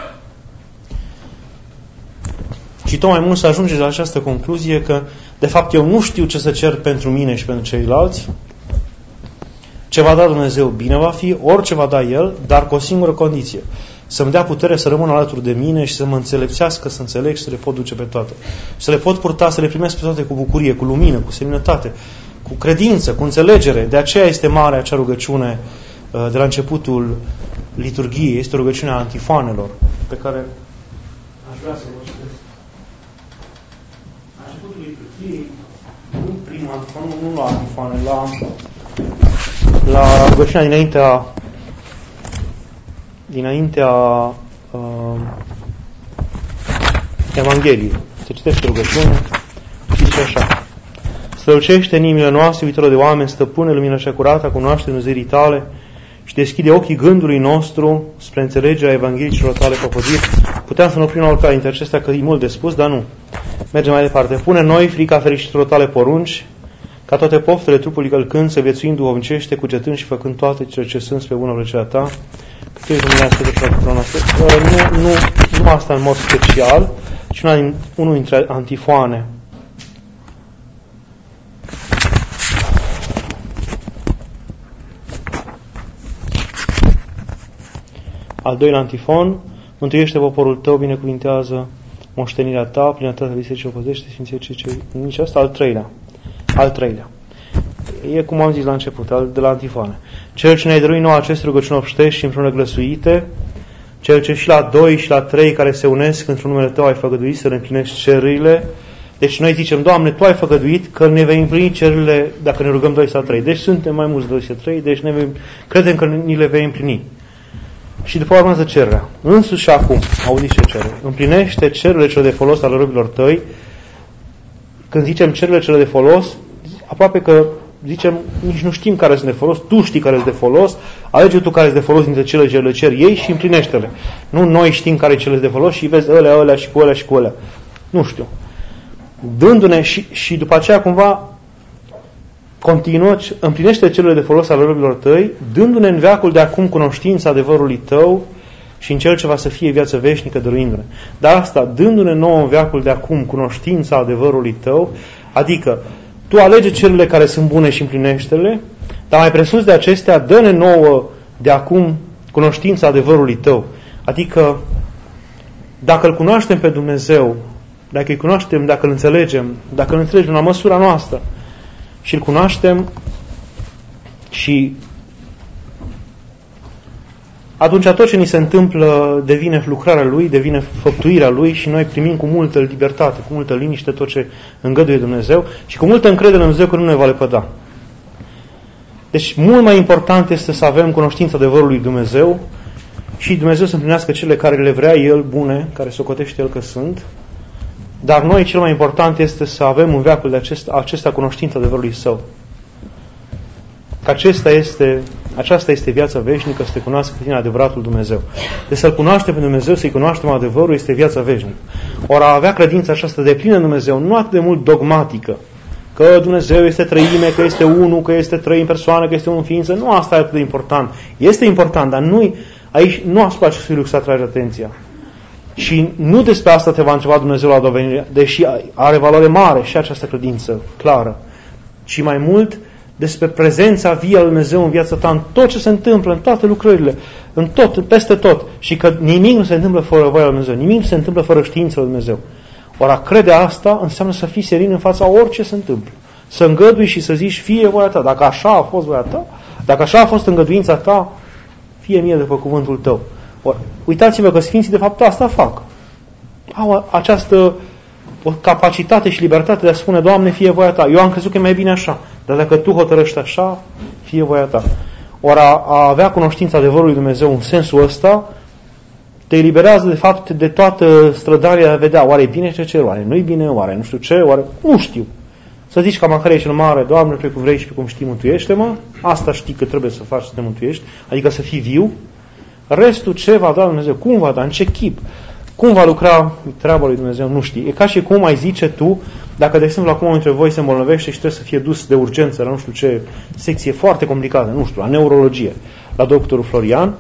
Și tot mai mult să ajungeți la această concluzie că, de fapt, eu nu știu ce să cer pentru mine și pentru ceilalți. Ce va da Dumnezeu bine va fi, orice va da El, dar cu o singură condiție. Să-mi dea putere să rămân alături de mine și să mă înțelepțească, să înțeleg și să le pot duce pe toate. Să le pot purta, să le primesc pe toate cu bucurie, cu lumină, cu seninătate, cu credință, cu înțelegere. De aceea este mare acea rugăciune de la începutul liturghiei. Este rugăciunea antifoanelor, pe care aș vrea să vă citesc. La începutul liturghiei, nu prima antifoană, nu la antifoane, la rugăciunea dinaintea Evangheliei. Se citește rugăciune, zice așa: strălucește în inimile noastre, iubitorul de oameni, stăpâne, lumina cea curată, cunoaște Dumnezeirii tale și deschide ochii gândului nostru spre înțelegerea Evangheliei celor tale propovădiri. Puteam să ne oprim la oricare dintre acestea, că e mult de spus, dar nu. Mergem mai departe. Pune noi frica fericitilor tale porunci, ca toate poftele trupului călcând, să viețuim duhovnicește, cugetând și făcând toate cele ce sunt spre bună plăcerea ta. Că tu ești luminească de plăcutura noastră. Nu asta în mod special, ci unul dintre antifoane. Al doilea antifon: mântuiește poporul tău, binecuvintează moștenirea ta, plinătatea bisericii o păzește, sfințește cei. Nici asta, al treilea. E cum am zis la început, de la antifoane. Cel ce ne-ai dăruit nouă aceste rugăciuni obștești și împreună glăsuite, cel ce și la 2 și la 3 care se unesc într-un numele tău ai făgăduit să ne împlinești cerurile. Deci noi zicem, Doamne, Tu ai făgăduit că ne vei împlini cerurile dacă ne rugăm 2 sau 3. Deci suntem mai mulți 2 sau 3, deci credem că ni le vei împlini. Și după urmează cererea. Însuși și acum, auziți ce cere. Împlinește cerurile cele de folos ale robilor tăi. Când zicem cerurile cele de folos, aproape că zicem, nici nu știm care sunt de folos, Tu știi care sunt de folos, alege Tu care sunt de folos dintre cele ce le cer ei și împlinește-le. Nu noi știm care cele de folos și vezi ălea și cu ălea și cu ălea. Nu știu. Dându-ne și după aceea cumva continuă, împlinește cele de folos ale robilor tăi, dându-ne în veacul de acum cunoștința adevărului Tău și în cel ce va să fie viață veșnică dăruindu-ne. Dar asta, dându-ne nouă în veacul de acum cunoștința adevărului Tău, adică Tu alege celele care sunt bune și împlinește-le, dar mai presus de acestea, dă-ne nouă de acum cunoștința adevărului Tău. Adică, dacă îl cunoaștem pe Dumnezeu, dacă îl cunoaștem, dacă îl înțelegem la măsura noastră și îl cunoaștem și atunci tot ce ni se întâmplă devine lucrarea Lui, devine făptuirea Lui și noi primim cu multă libertate, cu multă liniște tot ce îngăduie Dumnezeu și cu multă încredere în Dumnezeu că nu ne va lepăda. Deci mult mai important este să avem cunoștința adevărului lui Dumnezeu și Dumnezeu să împlinească cele care le vrea El bune, care socotește El că sunt, dar noi cel mai important este să avem în veacul de acesta cunoștința adevărului Său. Că acesta este Aceasta este viața veșnică, să te cunoască pe tine adevăratul Dumnezeu. Deci să-L cunoaște pe Dumnezeu, să-i cunoaștem adevărul, este viața veșnică. Ori a avea credința aceasta de plină în Dumnezeu, nu atât de mult dogmatică, că Dumnezeu este trăime, că este unul, că este trei în persoană, că este unul în ființă, nu asta e atât de important. Este important, dar aici nu asupra acestui lucru să atragi atenția. Și nu despre asta te va întreba Dumnezeu la dovenire, deși are valoare mare și această credință clară, ci mai mult despre prezența vie a lui Dumnezeu în viața ta, în tot ce se întâmplă, în toate lucrările, în tot, peste tot. Și că nimic nu se întâmplă fără voia lui Dumnezeu, nimic nu se întâmplă fără știința lui Dumnezeu. Ori a crede asta înseamnă să fii serin în fața orice se întâmplă. Să îngădui și să zici, fie voia ta. Dacă așa a fost voia ta, dacă așa a fost îngăduința ta, fie mie după cuvântul tău. Ori, uitați-vă că Sfinții de fapt asta fac. Au această o capacitate și libertate de a spune, Doamne, fie voia ta. Eu am crezut că e mai bine așa, dar dacă Tu hotărăști așa, fie voia ta. Ori a avea cunoștința adevărului Dumnezeu în sensul ăsta, te eliberează de fapt de toată strădarea de a vedea, oare e bine ce cer, oare nu-i bine, oare nu știu ce, oare nu știu. Să zici ca care e cel mare, Doamne, pe cum vrei și pe cum știi, mântuiește-mă, asta știi că trebuie să faci să te mântuiești, adică să fii viu. Restul ce va da Dumnezeu, cum va da, în ce chip, cum va lucra treaba lui Dumnezeu, nu știi. E ca și cum ai zice tu, dacă de exemplu acum dintre voi se îmbolnăvește și trebuie să fie dus de urgență la nu știu ce secție foarte complicată, nu știu, la neurologie, la doctorul Florian,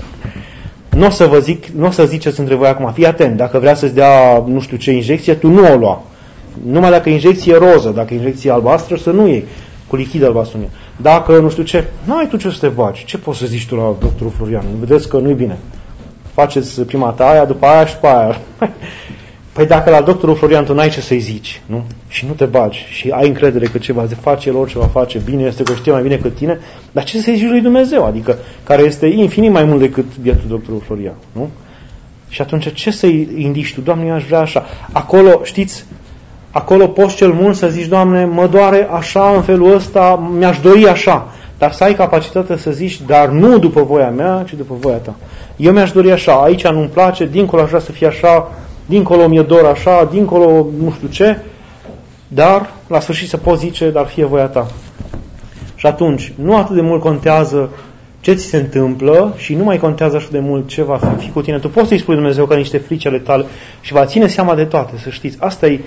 nu o să ziceți între voi acum, fii atent, dacă vrea să-ți dea nu știu ce injecție, tu nu o lua. Numai dacă injecție roză, dacă injecție albastră, să nu iei cu lichid albastru. Dacă nu știu ce, n-ai tu ce să te bagi. Ce poți să zici tu la doctorul Florian? Vedeți că nu-i bine. Faceți prima ta aia, după aia și după aia. Păi dacă la doctorul Florian tu n-ai ce să-i zici, nu? Și nu te bagi și ai încredere că ce va face el, orice va face bine, este că știe mai bine decât tine, dar ce să-i zici lui Dumnezeu? Adică, care este infinit mai mult decât bietul doctorul Florian, nu? Și atunci ce să-i indici tu? Doamne, eu aș vrea așa. Acolo, știți, acolo poți cel mult să zici, Doamne, mă doare așa, în felul ăsta, mi-aș dori așa. Dar să ai capacitatea să zici, dar nu după voia mea, ci după voia ta. Eu mi-aș dori așa, aici nu-mi place, dincolo aș vrea să fie așa, dincolo mi-e dor așa, dincolo nu știu ce, dar la sfârșit să poți zice, dar fie voia ta. Și atunci, nu atât de mult contează ce ți se întâmplă și nu mai contează așa de mult ce va fi cu tine. Tu poți să-i spui Dumnezeu că niște frici ale tale și va ține seama de toate, să știți. Asta e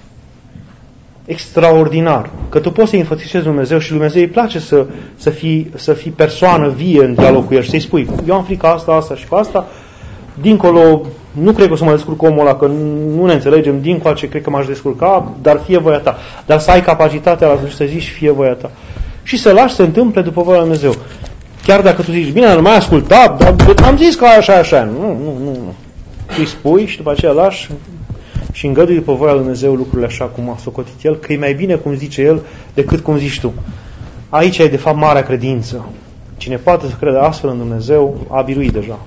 extraordinar, că tu poți să-i înfățișezi Dumnezeu și Dumnezeu îi place să fii persoană vie în dialog cu el și să-i spui, eu am frica asta și cu asta, dincolo, nu cred că o să mă descurc omul ăla, că nu ne înțelegem, dincoace cred că m-aș descurca, dar fie voia ta. Dar să ai capacitatea la să zici fie voia ta. Și să lași să se întâmple după voia lui Dumnezeu. Chiar dacă tu zici, bine, nu mai ascultat, dar am zis că așa. Nu. Tu îi spui și după aceea lași și îngădui după voia lui Dumnezeu lucrurile așa cum a socotit El, că e mai bine cum zice El decât cum zici tu. Aici e de fapt marea credință. Cine poate să crede astfel în Dumnezeu a biruit deja.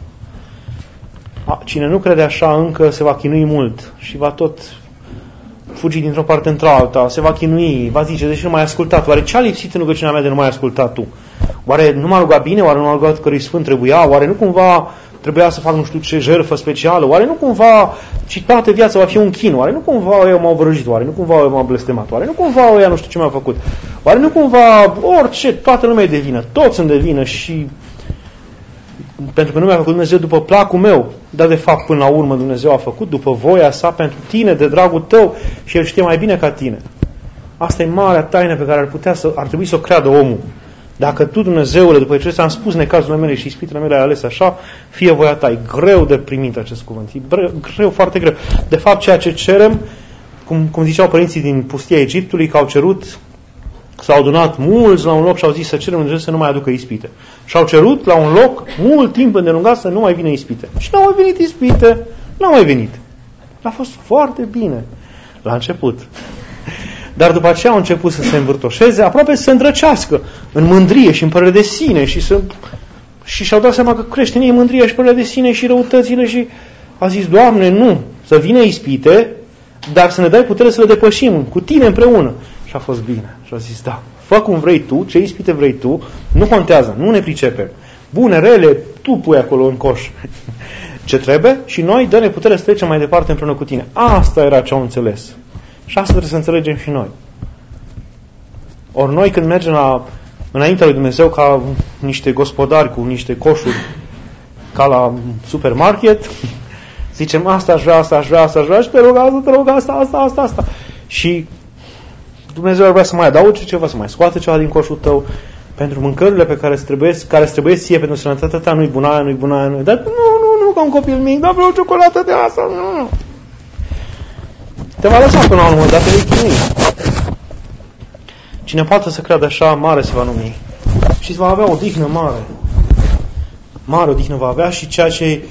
Cine nu crede așa încă se va chinui mult și va tot fugi dintr-o parte într-alta, se va chinui, va zice, deși nu m-ai ascultat. Oare ce a lipsit în rugăciunea mea de nu m-ai ascultat tu? Oare nu m-a rugat bine? Oare nu m-a rugat cărui sfânt trebuia? Oare nu cumva trebuia să fac nu știu ce jertfă specială? Oare nu cumva și toată viața va fi un chin? Oare nu cumva eu m-au vrăjit? Oare nu cumva eu m-au blestemat? Oare nu cumva eu nu știu ce mi-a făcut? Oare nu cumva orice, toată lumea e de vină, toți sunt de vină și pentru că nu mi-a făcut Dumnezeu după placul meu, dar de fapt până la urmă Dumnezeu a făcut după voia sa pentru tine, de dragul tău și El știe mai bine ca tine. Asta e marea taină pe care ar trebui să o creadă omul. Dacă tu, Dumnezeule, după ce ți-am spus necazurile mele și ispitele mele ai ales așa, fie voia ta. E greu de primit acest cuvânt. E greu, foarte greu. De fapt, ceea ce cerem, cum ziceau părinții din pustia Egiptului, că au cerut, s-au adunat mulți la un loc și au zis să cerem Dumnezeu să nu mai aducă ispite. Și au cerut la un loc mult timp îndelungat să nu mai vină ispite. Și n-au mai venit ispite, n-au mai venit. A fost foarte bine la început. Dar după aceea au început să se învârtoșeze, aproape să se îndrăcească în mândrie și în părere de sine și și-au dat seama că crește în ei mândria și părerea de sine și răutățile și a zis, Doamne, nu, să vină ispite, dar să ne dai putere să le depășim cu tine împreună. Și a fost bine. Și a zis, da, fă cum vrei tu, ce ispite vrei tu, nu contează, nu ne pricepem. Bune, rele, tu pui acolo în coș ce trebuie și noi dă-ne putere să trecem mai departe împreună cu tine. Asta era ce au înțeles. Și asta trebuie să înțelegem și noi. Ori noi când mergem înaintea lui Dumnezeu ca niște gospodari cu niște coșuri ca la supermarket, zicem asta aș vrea, asta aș vrea, asta aș vrea și te rog asta. Și Dumnezeu ar vrea să mai adauge ceva, să mai scoate ceva din coșul tău pentru mâncărurile pe care îți trebuie ție pentru sănătatea ta, nu-i bună aia, dar nu, ca un copil mic, dar vreau o ciocolată de asta, nu. Te va lăsa până la urmă, dacă vei chinui. Cine poate să creadă așa, mare se va numi. Și va avea o dihnă mare. Mare o dihnă va avea și ceea ce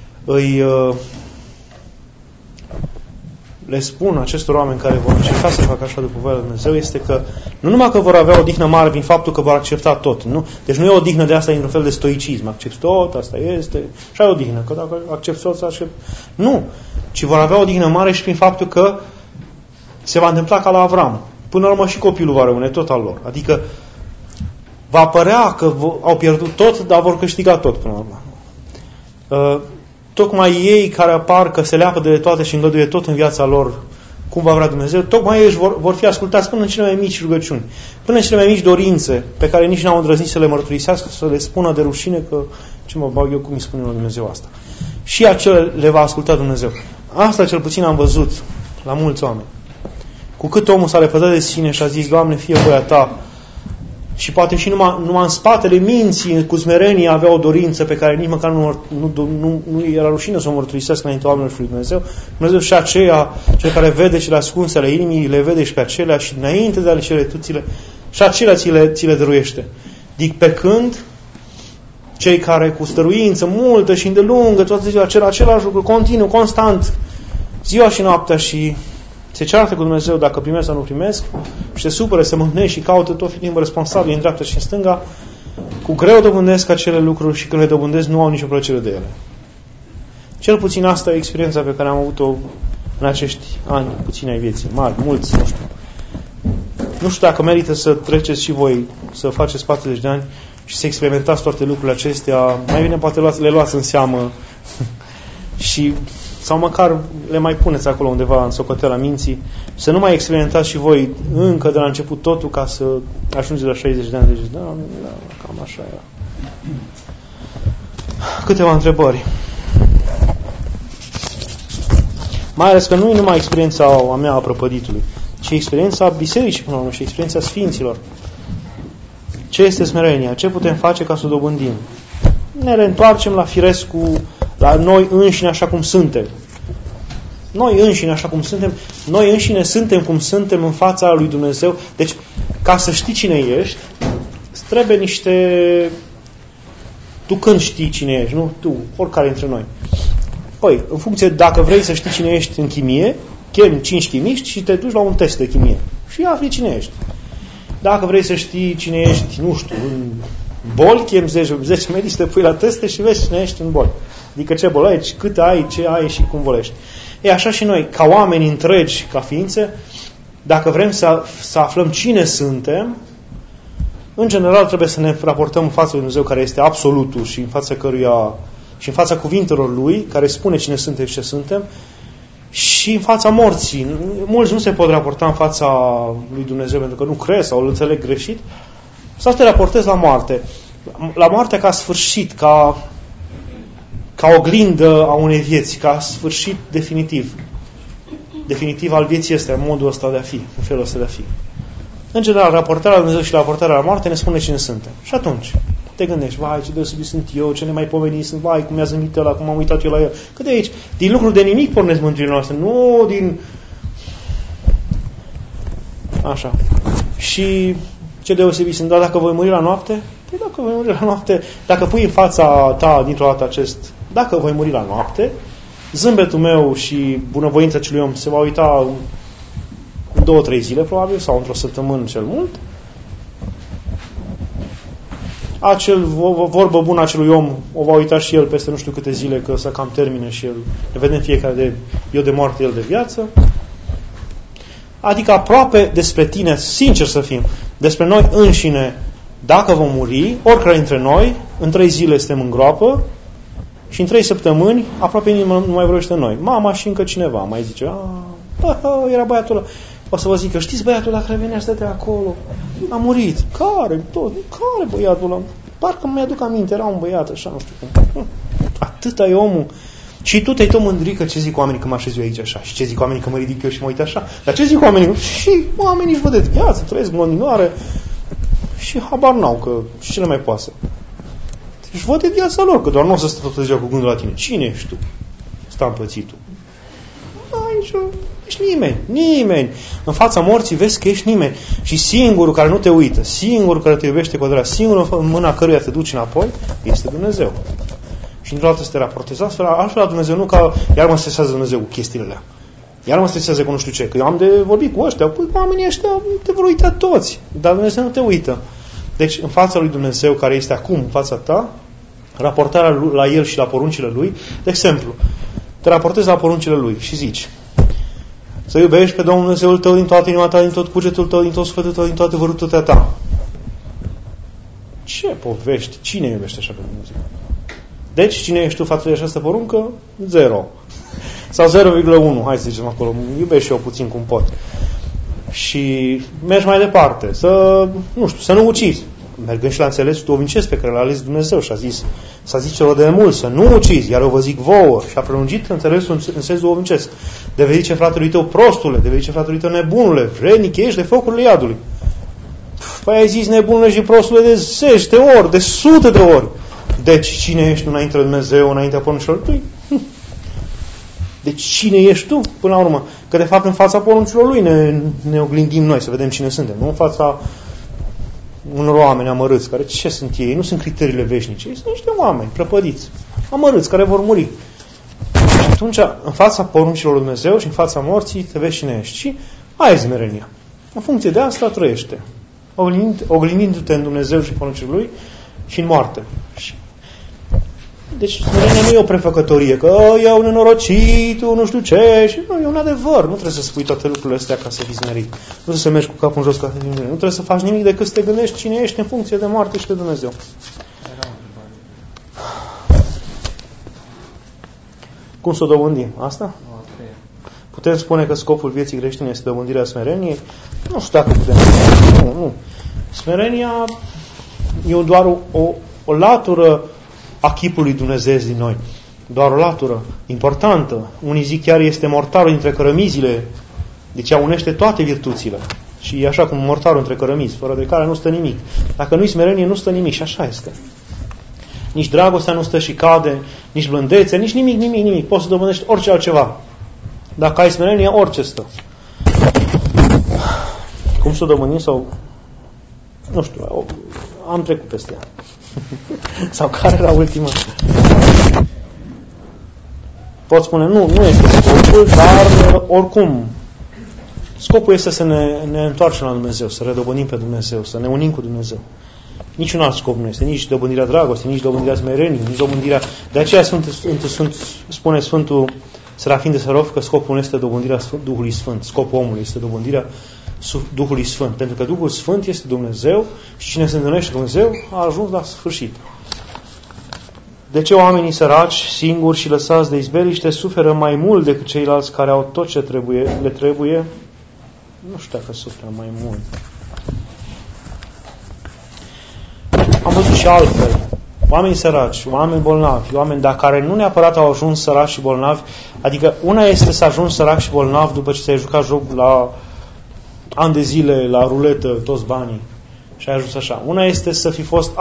le spun acestor oameni care vor încerca să facă așa după voia lui Dumnezeu este că nu numai că vor avea o dihnă mare prin faptul că vor accepta tot. Nu? Deci nu e o dihnă de asta într-un fel de stoicism. Accepti tot, asta este. Și ai o dihnă. Că dacă accepti tot, nu. Ci vor avea o dihnă mare și prin faptul că se va întâmpla ca la Avram. Până la urmă și copilul va rămâne tot al lor. Adică va părea că au pierdut tot, dar vor câștiga tot până la urmă. Tocmai ei care apar că se leapă de toate și îngăduie tot în viața lor cum va vrea Dumnezeu, tocmai ei vor fi ascultați până în cele mai mici rugăciuni, până în cele mai mici dorințe pe care nici n-au îndrăznit să le mărturisească, să le spună de rușine că ce mă bag eu, cum îi spune lui Dumnezeu asta. Și acele le va asculta Dumnezeu. Asta cel puțin am văzut la mulți oameni. Cu cât omul s-a lepădat de sine și a zis, Doamne, fie voia Ta, și poate și numai în spatele minții, cu smerenie, avea o dorință pe care nici măcar nu era rușine să o mărturisească înainte oamenilor și lui Dumnezeu. Dumnezeu și aceea, cel care vede cele ascunse ale inimii, le vede și pe acelea și înainte de a le cere tuțile, și acelea ți le dăruiește. Adică pe când cei care cu stăruință multă și îndelungă, toată ziua același lucru, continuu, constant, ziua și noaptea și se ceartă cu Dumnezeu dacă primesc sau nu primesc și se supără, se mâhnește și caută tot timpul responsabil în dreapta și în stânga, cu greu dobândesc acele lucruri și când le dobândesc nu au nicio plăcere de ele. Cel puțin asta e experiența pe care am avut-o în acești ani puțini ai vieții, mari, mulți, nu știu. Nu știu dacă merită să treceți și voi, să faceți 40 de ani și să experimentați toate lucrurile acestea, mai bine poate le luați în seamă și sau măcar le mai puneți acolo undeva în socoteala minții, să nu mai experimentați și voi încă de la început totul ca să ajungeți la 60 de ani. Deci, da, cam așa era. Câteva întrebări. Mai ales că nu e numai experiența a mea a prăpăditului, ci experiența bisericii până la urmă și experiența sfinților. Ce este smerenia? Ce putem face ca să o dobândim? Ne reîntoarcem la firescul, la noi înșine așa cum suntem. Noi înșine așa cum suntem, noi înșine suntem cum suntem în fața lui Dumnezeu. Deci, ca să știi cine ești, îți trebuie niște... Tu când știi cine ești, nu? Tu, oricare dintre noi. Păi, în funcție, dacă vrei să știi cine ești în chimie, chemi 5 chimiști și te duci la un test de chimie. Și afli cine ești. Dacă vrei să știi cine ești, nu știu, în boli, chem 10 medici, te pui la teste și vezi cine ești în boli. Adică ce boli ai, cât ai, ce ai și cum volești. E așa și noi, ca oameni întregi, ca ființe, dacă vrem să aflăm cine suntem, în general trebuie să ne raportăm în fața lui Dumnezeu care este absolutul și în fața căruia și în fața cuvintelor Lui, care spune cine suntem și ce suntem, și în fața morții. Mulți nu se pot raporta în fața lui Dumnezeu pentru că nu cred sau îl înțeleg greșit. Sau să te raportezi la moarte. La moarte ca sfârșit, ca oglindă a unei vieți, ca sfârșit definitiv. Definitiv al vieții este modul ăsta de a fi, în felul ăsta de a fi. În general, raportarea la Dumnezeu și raportarea la moarte ne spune cine suntem. Și atunci te gândești, vai, ce deosebit sunt eu, ce nemaipomeni sunt, vai, cum mi-a zâmbit ăla, cum am uitat eu la el. Că de aici, din lucruri de nimic pornesc mântuirile noastre, nu din... Așa. Și ce deosebit sunt, dar dacă voi muri la noapte, păi dacă voi muri la noapte, dacă pui în fața ta dintr-o dată dacă voi muri la noapte, zâmbetul meu și bunăvoința celui om se va uita în 2-3 zile, probabil, sau într-o săptămână cel mult. Acel vorbă bună a acelui om o va uita și el peste nu știu câte zile, că să cam termine și el. Ne vedem fiecare eu de moarte, el de viață. Adică aproape despre tine, sincer să fim, despre noi înșine, dacă vom muri, oricare dintre noi, în 3 zile suntem în groapă și în 3 săptămâni aproape nimeni nu mai vorbește noi. Mama și încă cineva mai zice, era băiatul ăla. O să vă zic că știți băiatul la care venea stătea acolo? A murit. Care? Tot. Care băiatul ăla? Parcă mi-aduc aminte, era un băiat așa, nu știu cum. Atâta e omul. Și tu te-ai tot mândrit că ce zic oamenii că mă așez eu aici așa? Și ce zic oamenii că mă ridic eu și mă uit așa? Dar ce zic oamenii? Și oamenii își văd de viață, trăiesc în continuare și habar n-au că și cele mai poate. Își văd de viața lor, că doar nu o să stă toată ziua cu gândul la tine. Cine ești tu? Sta împățitul. Aici ești nimeni. În fața morții vezi că ești nimeni. Și singurul care nu te uită, singurul care te iubește cu adevărat, singurul în mâna căruia te duci înapoi, este Dumnezeu. Și într-o dată să te raportezi altfel la Dumnezeu, nu ca iar mă stresează Dumnezeu cu chestiile alea. Iar mă stresează cu nu știu ce, că eu am de vorbit cu ăștia, păi oamenii ăștia te vor uita toți, dar Dumnezeu nu te uită. Deci în fața lui Dumnezeu, care este acum în fața ta, raportarea la El și la poruncile Lui, de exemplu, te raportezi la poruncile Lui și zici: să iubești pe Domnul Dumnezeul tău din toată inima ta, din tot cugetul tău, din tot sufletul tău, din toată vărutătea ta. Ce povești? Cine iubește așa pe Dumnezeu? Deci, cine ești tu față de această poruncă? 0. Sau 0,1, hai să zicem acolo, iubești și eu puțin cum pot. Și mergi mai departe, să nu ucizi. Mergând și la înțelesul duhovnicesc pe care l-a ales Dumnezeu și s-a zis celor de mult să nu ucizi, iar eu vă zic vouă, și a prelungit înțelesul în sens duhovnicesc. De vei zice fratelui tău prostule, de vei zice fratelui tău nebunule, vrednic ești de focurile iadului. Păi ai zis nebunule și prostule de 10 de ori, de 100 de ori. Deci cine ești înainte de Dumnezeu, înaintea poruncilor Lui? Deci cine ești tu, până la urmă? Că de fapt în fața poruncilor Lui ne oglindim noi, să vedem cine suntem. Nu în fața unor oameni amărâți, care ce sunt ei? Nu sunt criteriile veșnice, ei sunt niște oameni prăpădiți, amărâți, care vor muri. Și atunci, în fața poruncilor Lui Dumnezeu și în fața morții, te vezi cine ești. Și aia e smerenia. În funcție de asta trăiește. Oglindu-te în Dumnezeu și poruncile Lui și în moarte. Deci smerenia nu e o prefăcătorie, că eu nenorocit, nu știu ce, și nu, e un adevăr. Nu trebuie să spui toate lucrurile astea ca să fii smerit. Nu trebuie să mergi cu capul în jos ca să fii smerit. Nu trebuie să faci nimic decât să te gândești cine ești în funcție de moarte și de Dumnezeu. Cum să o dobândim? Asta? Putem spune că scopul vieții creștine este dobândirea smereniei? Nu știu dacă putem spune. Nu. Smerenia e doar o latură a chipului Dumnezeu din noi. Doar o latură importantă. Unii zic chiar este mortarul între cărămizile, deci ea unește toate virtuțile. Și e așa cum mortarul între cărămizi, fără de care nu stă nimic. Dacă nu-i smerenie, nu stă nimic. Și așa este. Nici dragostea nu stă și cade, nici blândețe, nici nimic. Poți să dobândești orice altceva. Dacă ai smerenie, orice stă. Cum să o dobândim? Sau nu știu, am trecut peste ea. Sau care era ultima? Pot spune, nu este scopul, dar oricum scopul este să ne întoarcem la Dumnezeu, să redobândim pe Dumnezeu, să ne unim cu Dumnezeu. Niciun alt scop nu este, nici dobândirea dragostei, nici dobândirea smereniei, nici dobândirea... De aceea spune Sfântul Serafin de Sarov că scopul este dobândirea Duhului Sfânt. Scopul omului este dobândirea Duhului Sfânt. Pentru că Duhul Sfânt este Dumnezeu și cine se întâlnește cu Dumnezeu a ajuns la sfârșit. De ce oamenii săraci, singuri și lăsați de izbeliște suferă mai mult decât ceilalți care au tot ce le trebuie? Nu știu dacă suferă mai mult. Am văzut și altfel. Oameni săraci, oameni bolnavi, oameni dar care nu neapărat au ajuns săraci și bolnavi, adică una este să ajungi sărac și bolnav după ce ți-ai jucat joc la ani de zile, la ruletă, toți banii și ai ajuns așa. Una este să fi fost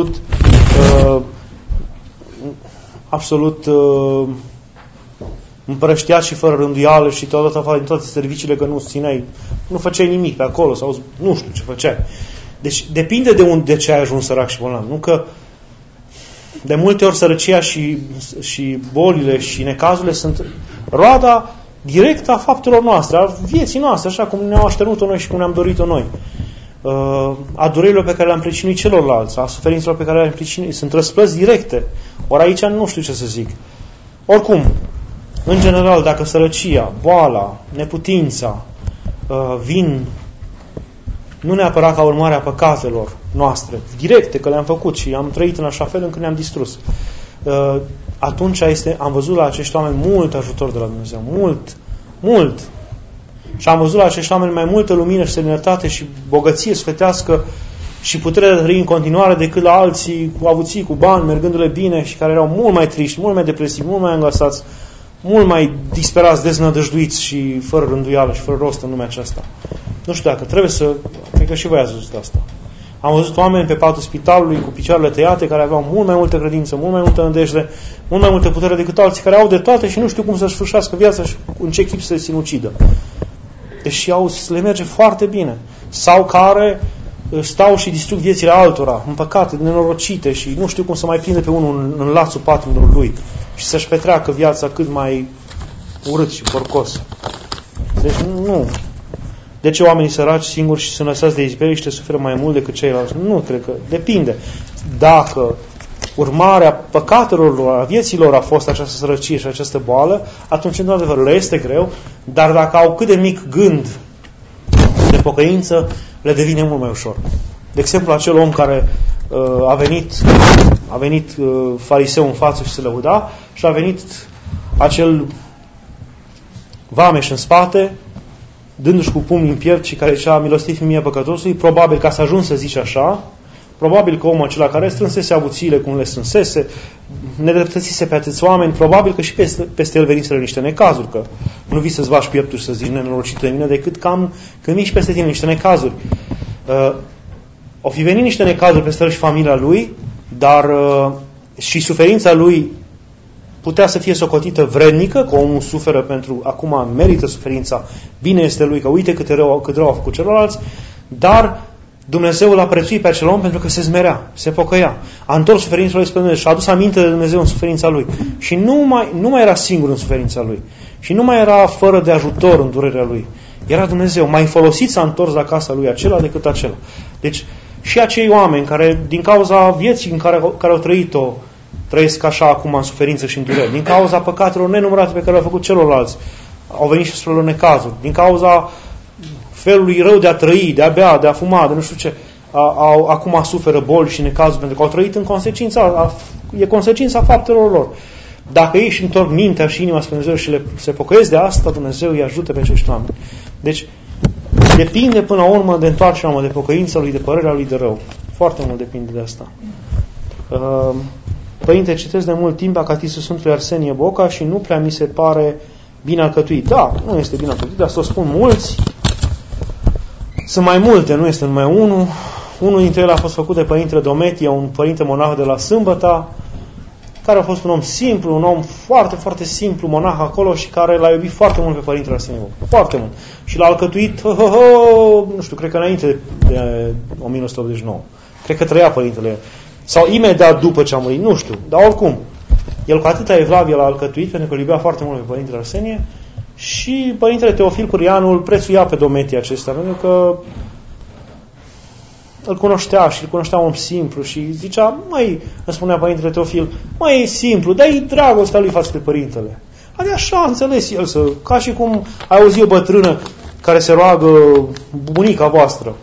absolut împrăștiat și fără rânduială și totodată din toate serviciile că nu țineai, nu făceai nimic pe acolo sau nu știu ce făceai. Deci depinde de ce ai ajuns sărac și bolnav. Nu că de multe ori sărăcia și bolile și necazurile sunt roada directă a faptelor noastre, a vieții noastre, așa cum ne-au așternut-o noi și cum ne-am dorit-o noi. A durerilor pe care le-am pricinuit celorlalți, a suferințelor pe care le-am pricinuit, sunt răsplăți directe. Ori aici nu știu ce să zic. Oricum, în general, dacă sărăcia, boala, neputința vin nu neapărat ca urmare a păcatelor noastre, directe, că le-am făcut și am trăit în așa fel încât ne-am distrus, atunci am văzut la acești oameni mult ajutor de la Dumnezeu, mult. Și am văzut la acești oameni mai multă lumină și seninătate și bogăție sufletească și putere de trăi în continuare decât la alții cu avuții, cu bani, mergându-le bine și care erau mult mai triști, mult mai depresivi, mult mai angasați, mult mai disperați, deznădăjduiți și fără rânduială și fără rost în lumea aceasta. Nu știu dacă trebuie să... Cred că și voi ați văzut asta. Am văzut oameni pe patul spitalului cu picioarele tăiate, care aveau mult mai multă credință, mult mai multă nădejde, mult mai multă putere decât alții care au de toate și nu știu cum să-și sfârșească viața și în ce chip să se sinucidă. Deși le merge foarte bine. Sau care stau și distrug viețile altora, în păcate, nenorocite și nu știu cum să mai prinde pe unul în lațul patimilor lui și să-și petreacă viața cât mai urât și porcos. Deci nu. De ce oamenii săraci, singuri și sunt lăsați de izbeliște suferă mai mult decât ceilalți? Nu, cred că depinde. Dacă urmarea păcatelor lor, a vieților a fost această sărăcie și această boală, atunci, într-adevăr, le este greu, dar dacă au cât de mic gând de pocăință, le devine mult mai ușor. De exemplu, acel om care a venit fariseu în față și se lăuda și a venit acel vameș în spate, dându-și cu pumnii în piept și care zicea, milostiv mie păcătosului, probabil ca să ajung să zici așa, probabil că omul acela care strânsese avuțiile cum le strânsese, nedreptățise pe atâți oameni, probabil că și peste el veniseră niște necazuri, că nu vii să-ți vași pieptul și să zici nenorocit de mine, decât cam când vii și peste tine niște necazuri. O fi venit niște necazuri peste el și familia lui, dar și suferința lui putea să fie socotită vrednică, că omul suferă pentru, acum merită suferința, bine este lui, că uite cât rău a făcut celorlalți, dar Dumnezeu l-a prețuit pe acel om pentru că se zmerea, se pocăia. A întors suferința lui spre Dumnezeu și a adus aminte de Dumnezeu în suferința lui. Și nu mai era singur în suferința lui. Și nu mai era fără de ajutor în durerea lui. Era Dumnezeu. Mai folosit s-a întors la casa lui acela decât acela. Deci și acei oameni care, din cauza vieții în care au trăit-o, trăiesc așa acum în suferință și în durere, din cauza păcatelor nenumărate pe care le-au făcut celorlalți, au venit și spre lor necazuri, din cauza felului rău de a trăi, de a bea, de a fuma, de nu știu ce, acum suferă boli și necazuri pentru că au trăit în consecința, e consecința faptelor lor. Dacă ei își întorc mintea și inima spre Dumnezeu și se pocăiesc de asta, Dumnezeu îi ajută pe acești oameni. Deci, depinde până la urmă de întoarcerea de pocăința lui, de părerea lui de rău. Foarte mult depinde de asta. Părinte, citesc de mult timp Acatistul Sfântului Arsenie Boca și nu prea mi se pare bine alcătuit. Da, nu este bine alcătuit, dar să o spun mulți. Sunt mai multe, nu este numai unul. Unul dintre ele a fost făcut de Părintele Dometia, un părinte monah de la Sâmbăta, care a fost un om simplu, un om foarte, foarte simplu, monah acolo și care l-a iubit foarte mult pe Părintele Arsenie Boca. Foarte mult. Și l-a alcătuit, nu știu, cred că înainte de 1989. Cred că trăia Părintele. Sau imediat după ce a murit, nu știu. Dar oricum, el cu atâta evlavie l-a alcătuit, pentru că îl iubea foarte mult pe Părintele Arsenie. Și Părintele Teofil Cârianu îl prețuia pe Dometia acesta, pentru că îl cunoștea și îl cunoștea un om simplu și zicea, îmi spunea Părintele Teofil, e simplu, dă-i dragostea lui față de Părintele. Adică așa înțeles el, ca și cum ai auzit o bătrână care se roagă bunica voastră.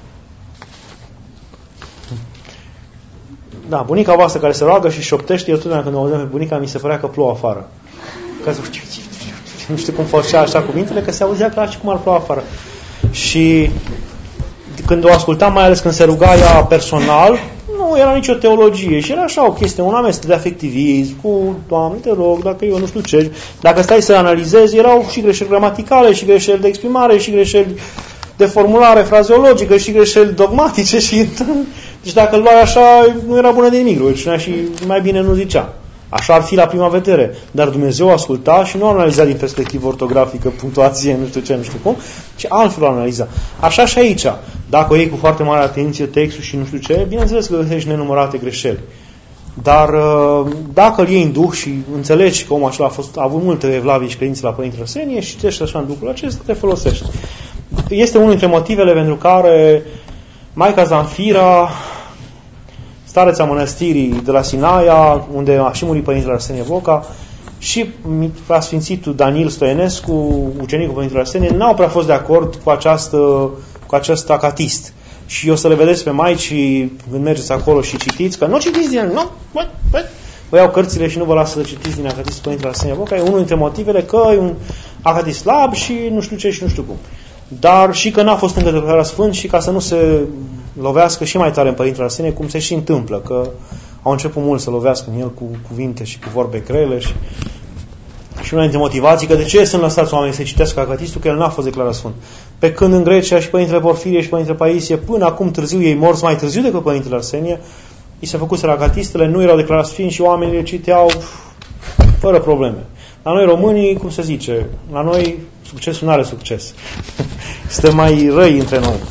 Da, bunica voastră care se roagă și șoptește, eu totdeauna când o auzeam pe bunica, mi se părea că plouă afară. Că nu știu cum făcea așa cuvintele, că se auzea clar și cum ar ploua afară. Și când o ascultam, mai ales când se ruga ea personal, nu era nicio teologie și era așa o chestie, un amestec de afectivism, cu Doamne, te rog, dacă eu nu știu ce. Dacă stai să analizezi, erau și greșeli gramaticale, și greșeli de exprimare, și greșeli de formulare frazeologică, și greșeli dogmatice și... Deci dacă îl luai așa, nu era bună de nimic, și mai bine nu zicea. Așa ar fi la prima vedere. Dar Dumnezeu asculta și nu a analizat din perspectivă ortografică, punctuație, nu știu ce, nu știu cum, ci altfel a analizat. Așa și aici. Dacă o iei cu foarte mare atenție textul și nu știu ce, bineînțeles că găsești nenumărate greșeli. Dar dacă îl iei în duh și înțelegi că omul acela a avut multe evlavie și credințe la Părintele Arsenie și citești așa în duhul acesta, te folosești. Este unul dintre motivele pentru care Maica Zanfira, stareța mănăstirii de la Sinaia, unde a și murit Părintele Arsenie Boca, și preasfințitul Daniel Stoienescu, ucenicul Părintele Arsenie, n-au prea fost de acord cu acest acatist. Și o să le vedeți pe maici când mergeți acolo și citiți, că nu citiți din... Nu, vă iau cărțile și nu vă lasă să citiți din acatistul Părintele Arsenie Boca. E unul dintre motivele că e un acatist slab și nu știu ce și nu știu cum. dar și că n-a fost încă declarat sfânt și ca să nu se lovească și mai tare în Părintele Arsenie, cum se și întâmplă, că au început mulți să lovească în el cu cuvinte și cu vorbe grele și una dintre motivații că de ce sunt lăsați oamenii să citească acatistul, că el n-a fost declarat sfânt. Pe când în Grecia și Părintele Porfirie și Părintele Paisie, până acum târziu, ei morți mai târziu decât Părintele Arsenie, i se făcuseră acatistele, nu erau declarați sfinți și oamenii le citeau fără probleme. La noi românii, cum se zice, la noi succesul nu are succes. Suntem mai răi între noi.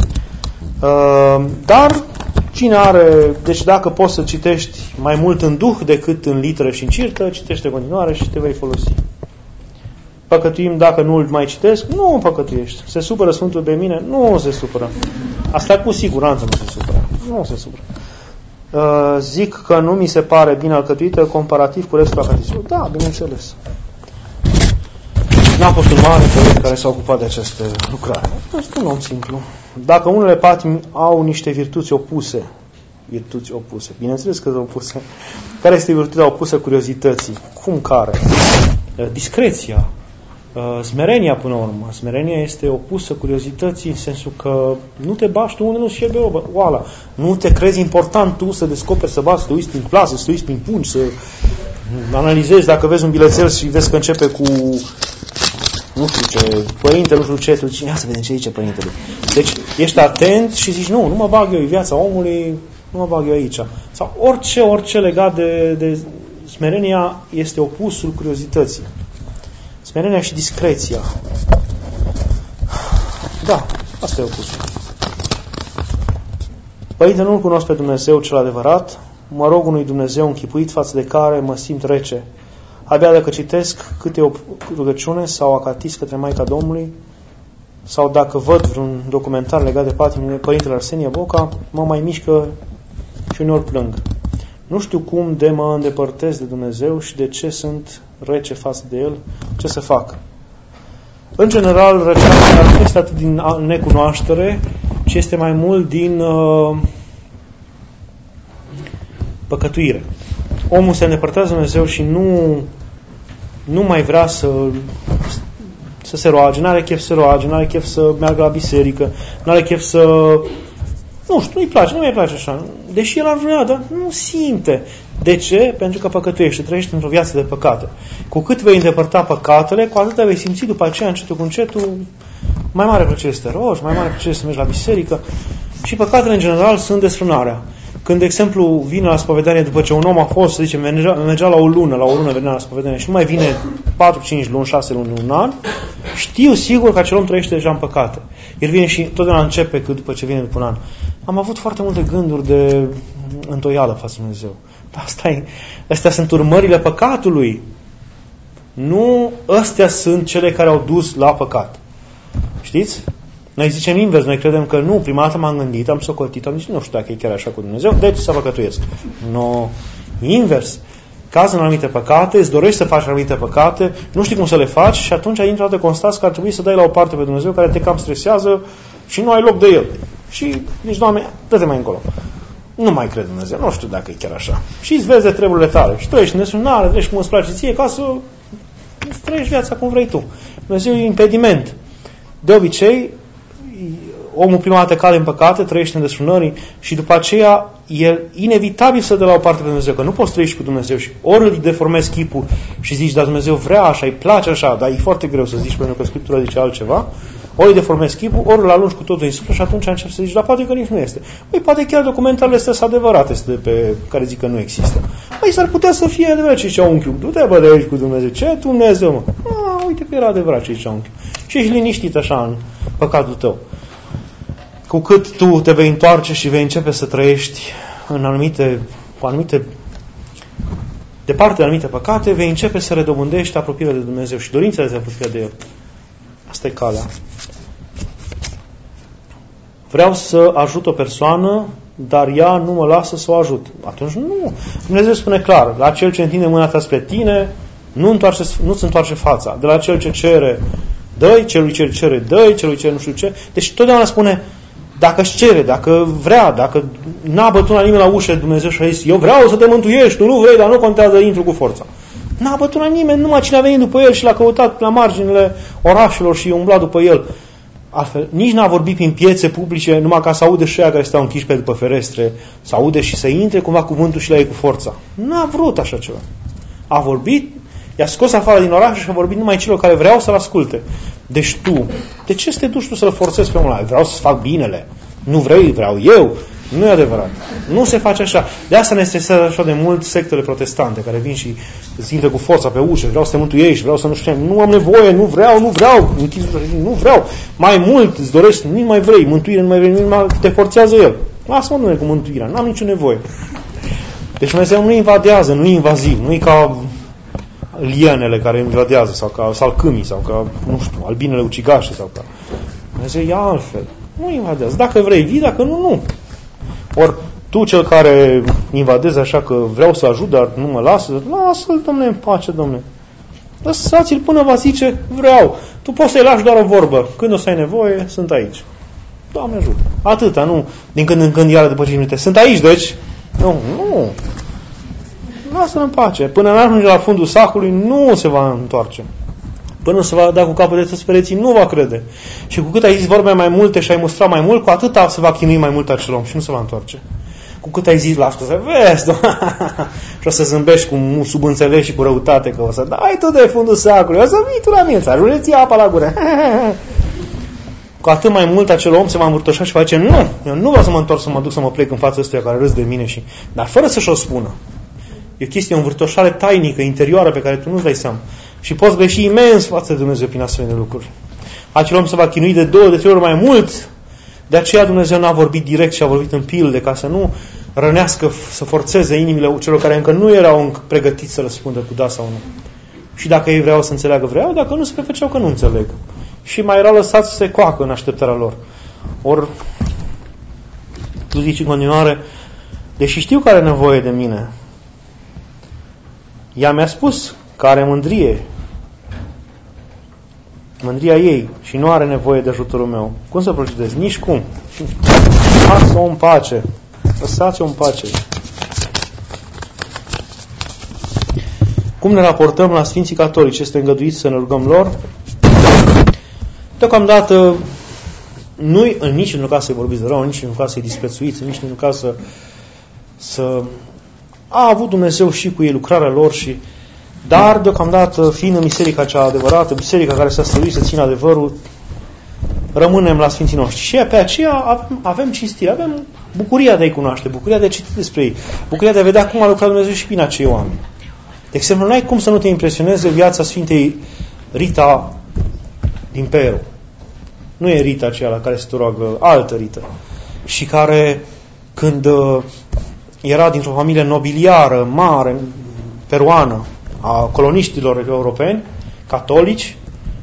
Dar cine are, deci dacă poți să citești mai mult în duh decât în litere și în cirtă, citește în continuare și te vei folosi. Păcătuim dacă nu îl mai citesc, nu păcătuiești. Se supără Sfântul de mine? Nu se supără. Asta cu siguranță nu se supără. Nu se supără. Zic că nu mi se pare bine alcătuită comparativ cu restul acatisului. Da, bineînțeles. N-a fost un mare proiect care s-a ocupat de această lucrare. Este un om simplu. Dacă unele patimi au niște virtuți opuse, bineînțeles că sunt opuse, care este virtutea opusă curiozității? Cum care? Discreția, smerenia până la urmă. Smerenia este opusă curiozității în sensul că nu te bași tu unde nu știe oala. Nu te crezi important tu să descoperi, să bați, să te uiți prin clasă, să te uiți prin pungi, să analizezi dacă vezi un bilețel și vezi că începe cu nu știu ce, părinte, nu știu ce, tu zici, ia să vedem ce zice părintele. Deci ești atent și zici, nu mă bag eu, e viața omului, nu mă bag eu aici. Sau orice legat de smerenia este opusul curiozității. Smerenia și discreția. Da, asta e opusul. Părinte, nu-L cunosc pe Dumnezeu cel adevărat, mă rog unui Dumnezeu închipuit față de care mă simt rece. Abia dacă citesc câte o rugăciune sau acatist către Maica Domnului, sau dacă văd vreun documentar legat de patimile Părintele Arsenie Boca, mă mai mișcă și uneori plâng. Nu știu cum de mă îndepărtez de Dumnezeu și de ce sunt rece față de El, ce să fac. În general, răcerea nu este atât din necunoaștere, ci este mai mult din păcătuire. Omul se îndepărtează de Dumnezeu și nu mai vrea să se roage, n-are chef să se roage, n-are chef să meargă la biserică, n-are chef să... Nu știu, nu mai place așa. Deși el ar vrea, dar nu simte. De ce? Pentru că păcătuiește, trăiește într-o viață de păcate. Cu cât vei îndepărta păcatele, cu atât vei simți după aceea, încetul cu încetul, mai mare plăcere să te rogi, mai mare plăcere să mergi la biserică. Și păcatele, în general, sunt desfrânarea. Când, de exemplu, vine la spovedanie după ce un om a fost, să zicem, mergea la o lună venea la spovedanie și nu mai vine 4-5 luni, 6 luni, un an, știu sigur că acel om trăiește deja în păcate. El vine și totdeauna începe că după ce vine după un an. Am avut foarte multe gânduri de întoială față de Dumnezeu. Astea sunt urmările păcatului. Nu astea sunt cele care au dus la păcat. Știți? Noi zicem invers, noi credem că nu, prima dată m-am gândit, am socotit, am zis, nu știu dacă e chiar așa cu Dumnezeu, deci să păcătuiesc. No, invers. Caz în anumite păcate, îți dorești să faci anumite păcate, nu știi cum să le faci și atunci ai intrat de constați că ar trebui să dai la o parte pe Dumnezeu care te cam stresează și nu ai loc de El. Și zici, Doamne, dă-te mai încolo. Nu mai cred în Dumnezeu, nu știu dacă e chiar așa. Și îți vezi de treburile tale. Și trăiești în nesunare, trăiești cum îți place ție, ca să trăiești viața cum vrei tu. Dumnezeu e impediment. De obicei, omul prima dată cade în păcate, trăiește în desfrânării și după aceea e inevitabil să dă la o parte pe Dumnezeu, că nu poți trăiești cu Dumnezeu și ori îi deformezi chipul și zici, dar Dumnezeu vrea așa, îi place așa, dar e foarte greu să zici pentru că Scriptura zice altceva, ori îi deformezi chipul, ori îl alungi cu totul în suflet și atunci începi să zici, dar poate că nici nu este. Păi poate chiar documentarele astea sunt adevărate pe care zic că nu există. Păi s-ar putea să fie adevărat ce zicea unchiul. Du-te bă de aici cu Dumnezeu. Ce Dumnezeu, mă? Uite că era adevărat ce zicea unchiul. Și ești liniștit așa în păcatul tău. Cu cât tu te vei întoarce și vei începe să trăiești în departe de anumite păcate, vei începe să redobândești apropierea de Dumnezeu și dorința de a se apropia de El. Asta e calea. Vreau să ajut o persoană, dar ea nu mă lasă să o ajut. Atunci nu. Dumnezeu spune clar, la cel ce întinde mâna ta spre tine, nu-ți întoarce fața. De la cel ce cere, dă-i, celui ce cere, dă-i, celui ce nu știu ce. Deci totdeauna spune, dacă își cere, dacă vrea, dacă n-a bătut la nimeni la ușă Dumnezeu și a zis, eu vreau să te mântuiești, tu nu vrei, dar nu contează, intru cu forța. N-a bătut la nimeni, numai cine a venit după el și l-a căutat la marginile orașelor și umbla după el. Altfel, nici n-a vorbit prin piețe publice numai ca să aude și aia care stau închiși pe după ferestre, să aude și să intre cumva cuvântul și la ei cu forța. N-a vrut așa ceva. A vorbit, i-a scos afară din oraș și a vorbit numai celor care vreau să-l asculte. Deci tu, de ce să te duci tu să-l forțezi pe omul ăla? Vreau să-ți fac binele. Nu vrei, vreau eu. Nu e adevărat. Nu se face așa. De asta ne stresează așa de mult sectele protestante care vin și îți intră cu forța pe ușă. Vreau să te mântuiești, vreau să nu știu. Nu am nevoie, nu vreau. Nu vreau. Mai mult îți doresc, nu mai vrei. Mântuire nu mai vrei, nu mai te forțează el. Lasă-mă, Dumnezeu, cu mântuirea. N-am nicio nevoie. Deci Dumnezeu nu invadează, nu e invaziv. Nu e ca lianele care invadează sau ca salcâmii sau ca, nu știu, albinele ucigașe sau ca... Dumnezeu e altfel. Nu invadează. Dacă vrei, vii, dacă nu, nu. Ori tu, cel care invadezi așa că vreau să ajut, dar nu mă lasă-l, Dom'le, în pace, Dom'le. Lăsați-l până va zice, vreau. Tu poți să-i lași doar o vorbă. Când o să ai nevoie, sunt aici. Doamne ajută. Atâta, nu. Din când în când, iară după 5 minute. Sunt aici, deci. Nu. Lasă-l în pace. Până n-ajunge la fundul sacului, nu se va întoarce. Până se va da cu capul de toți pereții, nu va crede. Și cu cât ai zis vorbe mai multe și ai mustrat mai mult, cu atâta se va chinui mai mult acel om și nu se va întoarce. Cu cât ai zis, lasă să vezi, și o să zâmbești cu subînțeles și cu răutate, că o să dai tu de fundul sacului, o să vii tu la mine, să ajungeți apa la gură. Cu atât mai mult acel om se va învârtoșa și va zice, nu, eu nu vreau să mă întorc, să mă duc, să mă plec în fața ăstuia care râs de mine, dar fără să-și o spună. E o chestie, o învârtoșare tainică, interioară, pe care tu nu-ți dai seama. Și poți greși imens față de Dumnezeu prin astfel de lucruri. Acel om se va chinui de 2, de 3 ori mai mult. De aceea Dumnezeu n-a vorbit direct și a vorbit în pilde, ca să nu rănească, să forțeze inimile celor care încă nu erau pregătiți să răspundă cu da sau nu. Și dacă ei vreau să înțeleagă, vreau, dacă nu, se prefăceau că nu înțeleg. Și mai erau lăsați să se coacă în așteptarea lor. Ori, tu zici în continuare, deși știu că are nevoie de mine, ea mi-a spus că are mândria ei și nu are nevoie de ajutorul meu. Cum să procedez? Nici cum. Lasă-o în pace. Lăsați-o în pace. Cum ne raportăm la Sfinții Catolici? Este îngăduit să ne rugăm lor? Deocamdată nici în caz să-i vorbiți de rău, nici în caz să-i disprețuiți, nici în caz să a avut Dumnezeu și cu ei lucrarea lor dar deocamdată, fiind în biserica cea adevărată, biserica care s-a străduit să țină adevărul, rămânem la Sfinții noștri. Și pe aceea avem cinstire, avem bucuria de a-i cunoaște, bucuria de a citi despre ei, bucuria de a vedea cum a lucrat Dumnezeu și prin acei oameni. De exemplu, n-ai cum să nu te impresioneze viața Sfintei Rita din Peru. Nu e Rita aceea la care se roagă, altă Rita. Și care, când era dintr-o familie nobiliară, mare, peruană, a coloniștilor europeni, catolici,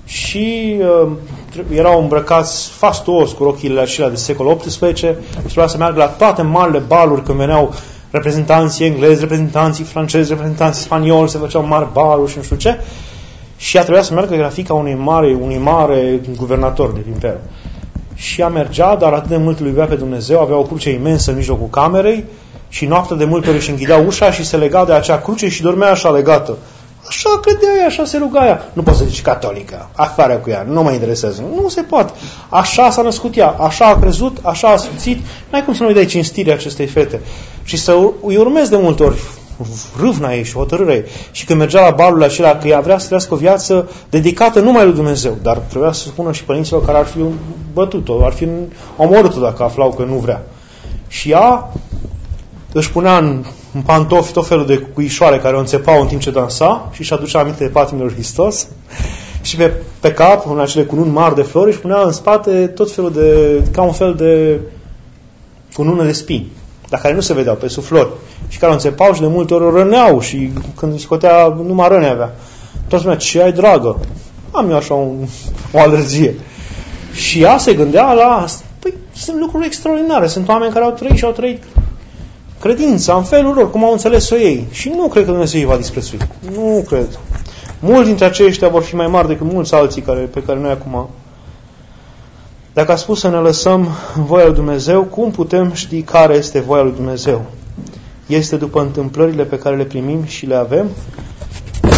și erau îmbrăcați fastuos cu rochile acelea de secol XVIII și trebuia să meargă la toate marile baluri când veneau reprezentanții englezi, reprezentanții francezi, reprezentanții spanioli, se făceau mari baluri și nu știu ce, și ea trebuia să meargă, era fiica unui mare guvernator de imperiu. Și ea mergea, dar atât de mult îl iubea pe Dumnezeu, avea o cruce imensă în mijlocul camerei și noaptea de multe ori își închidea ușa și se lega de acea cruce și dormea așa legată. Așa credea ea, așa se ruga ea. Nu poți să zici catolică, afară cu ea, nu mă interesează. Nu se poate. Așa s-a născut ea, așa a crezut, așa a sfințit. N-ai cum să nu-i dai cinstire acestei fete. Și să îi urmezi de multe ori râvna ei și hotărârea ei. Și când mergea la balul acela, că ea vrea să trăiască o viață dedicată numai lui Dumnezeu, dar trebuia să spună și părinților care ar fi bătut-o, ar fi omorât-o dacă aflau că nu vrea. Și ea își punea în pantofi tot felul de cuișoare care o înțepau în timp ce dansa și își aducea aminte de patimile lui Hristos și pe cap, în acele cununi mari de flori, își punea în spate tot felul de, ca un fel de cunună de spini, dar care nu se vedeau, pe sub flori, și care o înțepau și de multe ori o răneau și când îi scotea, numai răni avea. Tot spunea, ce ai, dragă? Am eu așa o alergie. Și ea se gândea la, păi, sunt lucruri extraordinare, sunt oameni care au trăit și au trăit credința în felul lor, cum au înțeles-o ei. Și nu cred că Dumnezeu îi va disprețui. Nu cred. Mulți dintre aceștia vor fi mai mari decât mulți alții pe care noi acum. Dacă a spus să ne lăsăm în voia lui Dumnezeu, cum putem ști care este voia lui Dumnezeu? Este după întâmplările pe care le primim și le avem?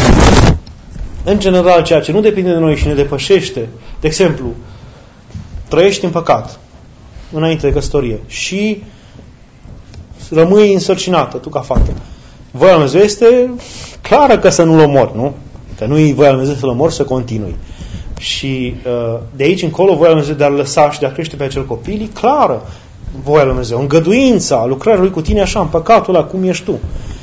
În general, ceea ce nu depinde de noi și ne depășește, de exemplu, trăiești în păcat înainte de căsătorie și rămâi însărcinată, tu ca fată. Voia lui Dumnezeu este clară că să nu-l omori, nu? Că nu-i voia lui Dumnezeu să-l omori, să continui. Și de aici încolo voia lui Dumnezeu de a lăsa și de a crește pe acel copil e clară. Voia lui Dumnezeu, îngăduința, lucrarea lui cu tine așa, în păcatul ăla, cum ești tu.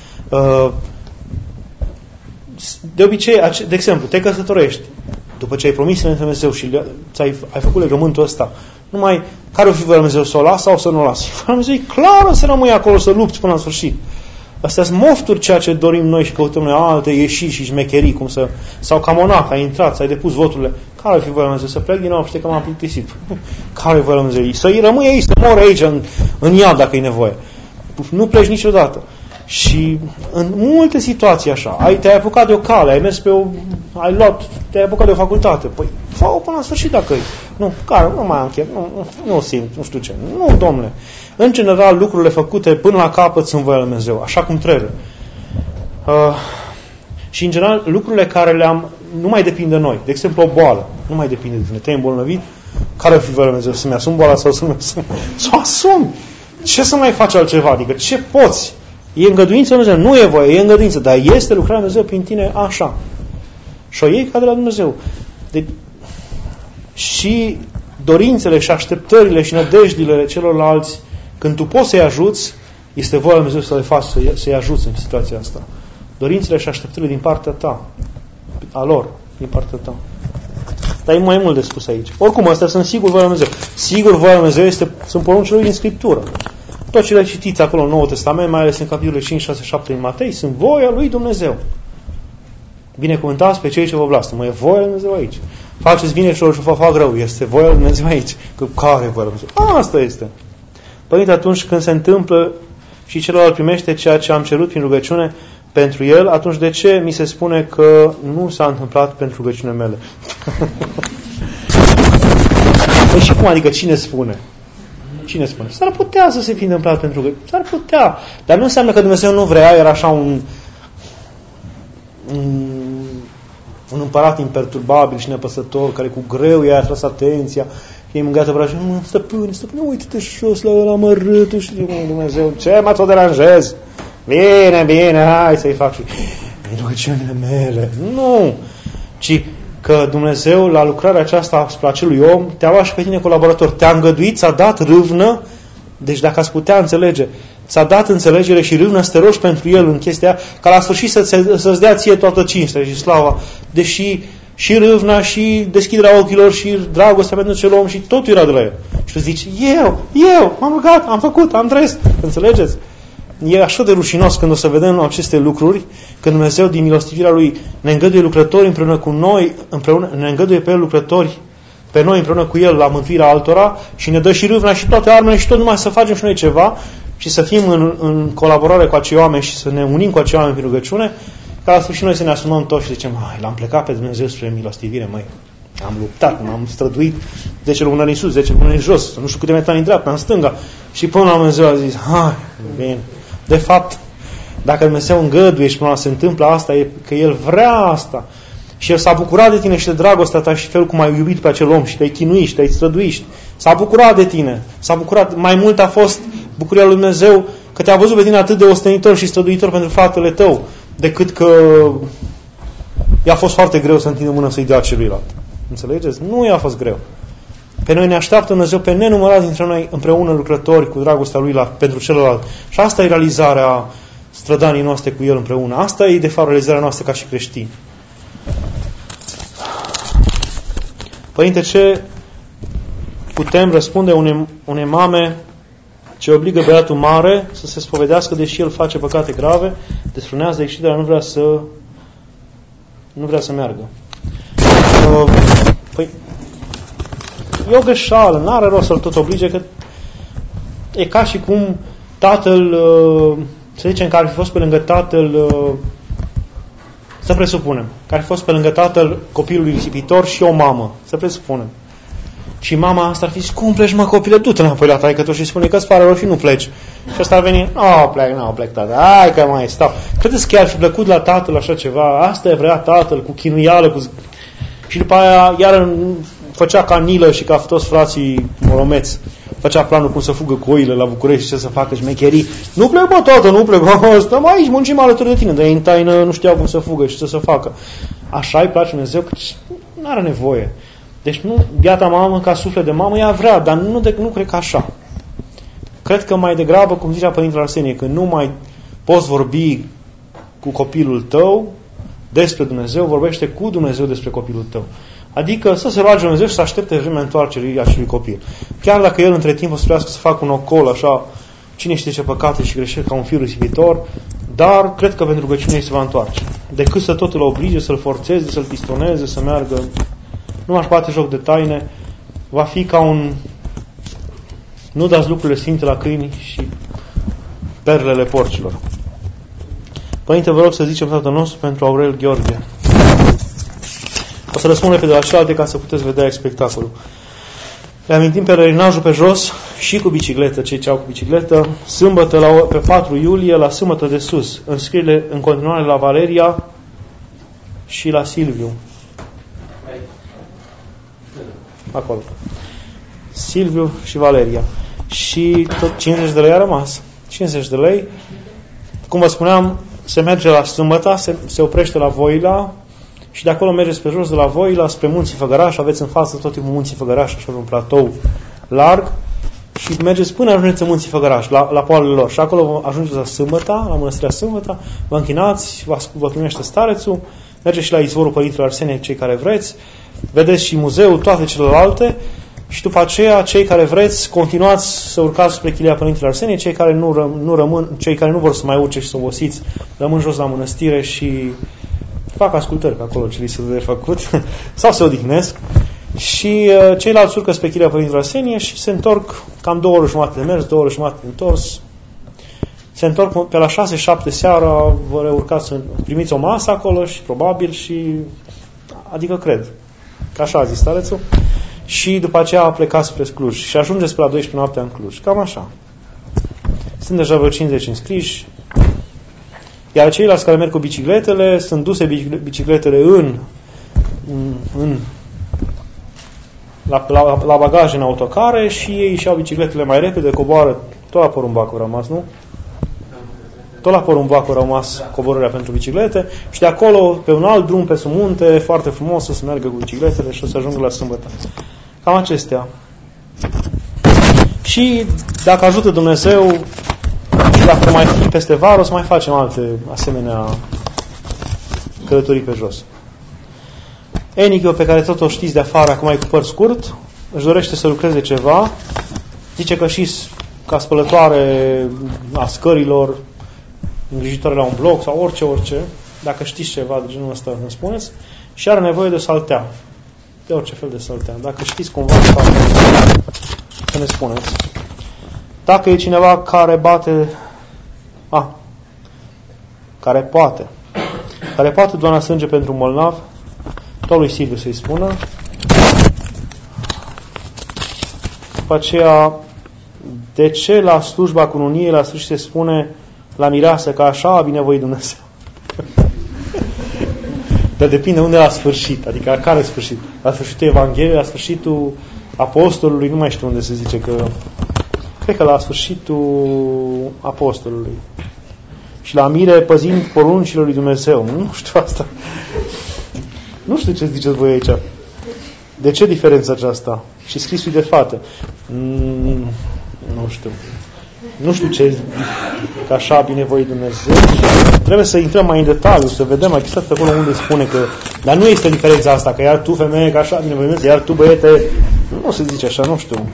De obicei, de exemplu, te căsătorești după ce ai promis lui Dumnezeu și ai făcut legământul ăsta, numai care o fi voia lui Dumnezeu, să o las sau să nu o las? Voia lui Dumnezeu e clară să rămâi acolo, să lupți până la sfârșit. Astea sunt mofturi ceea ce dorim noi și căutăm noi alte ieșiri și șmecherii, sau ca monac, ai intrat, ai depus voturile. Care fi voia lui Dumnezeu? Să plec din nou, știi că m-am plictisit. Care e voia lui Dumnezeu? Să-i rămâi aici, să mor aici, în iad, dacă e nevoie. Nu pleci niciodată. Și în multe situații așa, te-ai apucat de o cale, ai mers te-ai apucat de o facultate. Păi, fă-o până la sfârșit dacă e. Nu, nu mai am chef, nu simt, nu știu ce. Nu, domnule. În general, lucrurile făcute până la capăt sunt voia lui Dumnezeu, așa cum trebuie. Și în general, lucrurile care nu mai depind de noi. De exemplu, o boală. Nu mai depinde de tine. Te-ai îmbolnăvit? Care fi voia lui Dumnezeu? Să-mi asum boala sau să nu să o asum? Ce să mai faci altceva? Adică ce poți? E îngăduință lui Dumnezeu. Nu e voie, e îngăduință. Dar este lucrarea lui Dumnezeu prin tine așa. Și o iei ca de la Dumnezeu. Și dorințele și așteptările și nădejdile celorlalți, când tu poți să-i ajuți, este voia lui Dumnezeu să le faci, să-i ajuți în situația asta. Dorințele și așteptările din partea ta, a lor, din partea ta. Dar e mai mult de spus aici. Oricum, astea sunt sigur voia lui Dumnezeu. Sigur voia lui Dumnezeu sunt poruncile lui din Scriptură. Tot ce le citiți acolo în Noul Testament, mai ales în capitolele 5, 6, 7 din Matei, sunt voia lui Dumnezeu. Binecuvântați pe cei ce vă blastămă. E voia lui Dumnezeu aici. Faceți bine celor ce vă fac rău. Este voia lui Dumnezeu aici. Că care e voia lui Dumnezeu? Asta este. Părinte, atunci când se întâmplă și celălalt primește ceea ce am cerut prin rugăciune pentru el, atunci de ce mi se spune că nu s-a întâmplat pentru rugăciunile mele? Păi și cum? Adică cine spune? Cine spune? S-ar putea să se fi întâmplat pentru rugăciune. S-ar putea. Dar nu înseamnă că Dumnezeu nu vrea. Era așa un împărat imperturbabil și nepăsător, care cu greu i-a atras atenția. E mângâiată vreo și stăpâne, uite-te jos la mărâtul și Dumnezeu, ce mă tot deranjez? Bine, hai să-i fac și rugăciunile mele. Nu! Ci că Dumnezeu, la lucrarea aceasta asupra acelui om, te-a luat și pe tine colaborator, te-a îngăduit, ți-a dat râvnă, deci dacă ați putea înțelege, ți-a dat înțelegere și râvnă să te rogi pentru el în chestia aia, ca la sfârșit să-ți dea ție toată cinstea și slava, deși și râvna, și deschiderea ochilor, și dragostea pentru cel om, și totul era de la el. Și tu zici, eu, m-am rugat, am făcut, am trăit. Înțelegeți? E așa de rușinos când o să vedem aceste lucruri, când Dumnezeu, din milostivirea Lui, ne îngăduie lucrători împreună cu noi, ne îngăduie pe El lucrători, pe noi împreună cu El la mântuirea altora și ne dă și râvna și toate armele și tot numai să facem și noi ceva și să fim în colaborare cu acei oameni și să ne unim cu acei oameni prin rugăciune, ca la sfârșit noi să ne asumăm tot și zicem, l-am plecat pe Dumnezeu spre milostivire, măi. Am luptat, m-am străduit 10 lumânări în sus, 10 lumânări în jos, nu știu câte metani în dreapta, în stânga. Și până la Dumnezeu a zis, hai, bine. De fapt, dacă Dumnezeu îngăduie și până se întâmplă asta, e că El vrea asta. Și El s-a bucurat de tine și de dragostea ta și felul cum ai iubit pe acel om și te-ai chinuit și te-ai străduit. S-a bucurat de tine. S-a bucurat. Mai mult a fost bucuria lui Dumnezeu că te-a văzut pe tine atât de ostenitor și străduitor pentru fratele tău, decât că i-a fost foarte greu să întindă mână să-i dea celuilalt. Înțelegeți? Nu i-a fost greu. Pe noi ne așteaptă Dumnezeu pe nenumărați dintre noi împreună lucrători cu dragostea Lui pentru celălalt. Și asta e realizarea strădanii noastre cu El împreună. Asta e de fapt realizarea noastră ca și creștini. Părinte, ce putem răspunde unei mame ce obligă băiatul mare să se spovedească deși el face păcate grave, desfrânează exciderea, nu vrea să meargă? Păi, e o greșeală, n-are rost să-l tot oblige, că e ca și cum tatăl, să zicem că ar fi fost pe lângă tatăl, să presupunem, că ar fi fost pe lângă tatăl copilului risipitor și o mamă, să presupunem. Și mama asta ar fi zis, cum pleci, mă, copile, du-te înapoi la taică tu și spune că-ți pare rău și nu pleci. Și ăsta ar veni, nu plec, tată, hai că mai stau. Credeți că i-ar fi plăcut la tatăl așa ceva? Asta e vrea tatăl, cu chinuială, cu... Și după aia, iar făcea ca Nilă și ca toți frații moromeți. Făcea planul cum să fugă cu oile la București, ce să facă șmecherii. Nu plec, bă, tată, nu plec, stăm aici, muncim alături de tine. Dar ei în taină nu știau cum să fugă și ce să facă. Așa îi place Dumnezeu, că nu are nevoie. Deci nu, biata mamă, ca suflet de mamă, ea vrea, dar nu cred că așa. Cred că mai degrabă, cum zicea Părintele Arsenie, că nu mai poți vorbi cu copilul tău despre Dumnezeu, vorbește cu Dumnezeu despre copilul tău. Adică să se roage Dumnezeu și să aștepte vremea întoarcerii acelui copil. Chiar dacă el între timp o să trebuiască să facă un ocol, așa, cine știe ce păcate și greșeli ca un fiu risipitor, dar cred că pentru rugăciune ei se va întoarce. Decât să tot îl oblige, să-l forțeze, să-l pistoneze, să meargă, nu aș bate joc de taine, va fi ca un nu dați lucrurile sfinte la câini și perlele porcilor. Părinte, vă rog să zicem Tatăl nostru pentru Aurel Gheorghe. O să răspund repede la celelalte ca să puteți vedea spectacolul. Le amintim pelerinajul pe jos și cu bicicletă, cei ce au cu bicicletă, sâmbătă pe 4 iulie la Sâmbătă de Sus. Înscrierile în continuare la Valeria și la Silviu. Acolo. Silviu și Valeria. Și tot 50 de lei a rămas. 50 de lei. Cum vă spuneam, se merge la Sâmbăta, se oprește la Voila și de acolo mergeți pe jos de la Voila spre Munții Făgăraș. Aveți în față tot timpul Munții Făgăraș, așa un platou larg și mergeți până ajungeți în Munții Făgăraș, la poalele lor. Și acolo ajungeți la Sâmbăta, la Mănăstirea Sâmbăta, vă închinați, vă primește starețul, mergeți și la izvorul Părintelui Arsenie, cei care vreți, vedeți și muzeul, toate celelalte. Și după aceea, cei care vreți, continuați să urcați spre Chilia Părintele Arsenie, cei care cei care nu vor să mai urce și să obosiți, rămân jos la mănăstire și fac ascultări pe acolo ce li se de făcut, sau se odihnesc. Și ceilalți urcă spre Chilia Părintele Arsenie și se întorc cam 2 ore jumate de mers, 2 ore jumate de întors. Se întorc pe la 6-7 seara, vă reurcați să primiți o masă acolo și probabil și, adică cred, că așa a zis starețul. Și după aceea plecați spre Cluj și ajungeți pe la 12 noaptea în Cluj. Cam așa. Sunt deja vreo 50 înscriși. Iar ceilalți care merg cu bicicletele, sunt duse bicicletele la bagaje în autocare și ei și-au bicicletele mai repede, coboară tot la Porumbacul rămas, nu? Tot la Porumbacul rămas coborârea pentru biciclete și de acolo pe un alt drum pe sub munte, foarte frumos, să se meargă cu bicicletele și o să ajungă la Sâmbătă. Cam acestea. Și dacă ajută Dumnezeu și dacă mai fi peste vară, o să mai facem alte asemenea călătorii pe jos. Enichio, pe care tot o știți de afară, acum e cu păr scurt, își dorește să lucreze ceva, zice că și ca spălătoare a scărilor, îngrijitoare la un bloc sau orice, dacă știți ceva de genul ăsta, îmi spuneți, și are nevoie de saltea. De orice fel de saltea. Dacă știți cumva să ne spuneți. Dacă e cineva care bate care poate dona sânge pentru bolnav, tot lui Silviu să-i spună. După aceea, de ce la slujba cununiei la sfârșit se spune la mireasă că așa a binevoit Dumnezeu? Dar depinde unde la sfârșit, adică la care sfârșit? La sfârșitul Evangheliei, la sfârșitul Apostolului, nu mai știu unde se zice că... Cred că la sfârșitul Apostolului. Și la mire păzind poruncile lui Dumnezeu. Nu știu asta. Nu știu ce ziceți voi aici. De ce diferența aceasta? Și scrisul de fată. Nu știu. Nu știu ce că așa binevoit Dumnezeu. Trebuie să intrăm mai în detaliu, să vedem mai exact acolo unde spune că... Dar nu este diferența asta, că iar tu, femeie, că așa binevoit Dumnezeu, iar tu, băiete... Nu se zice așa, nu știu.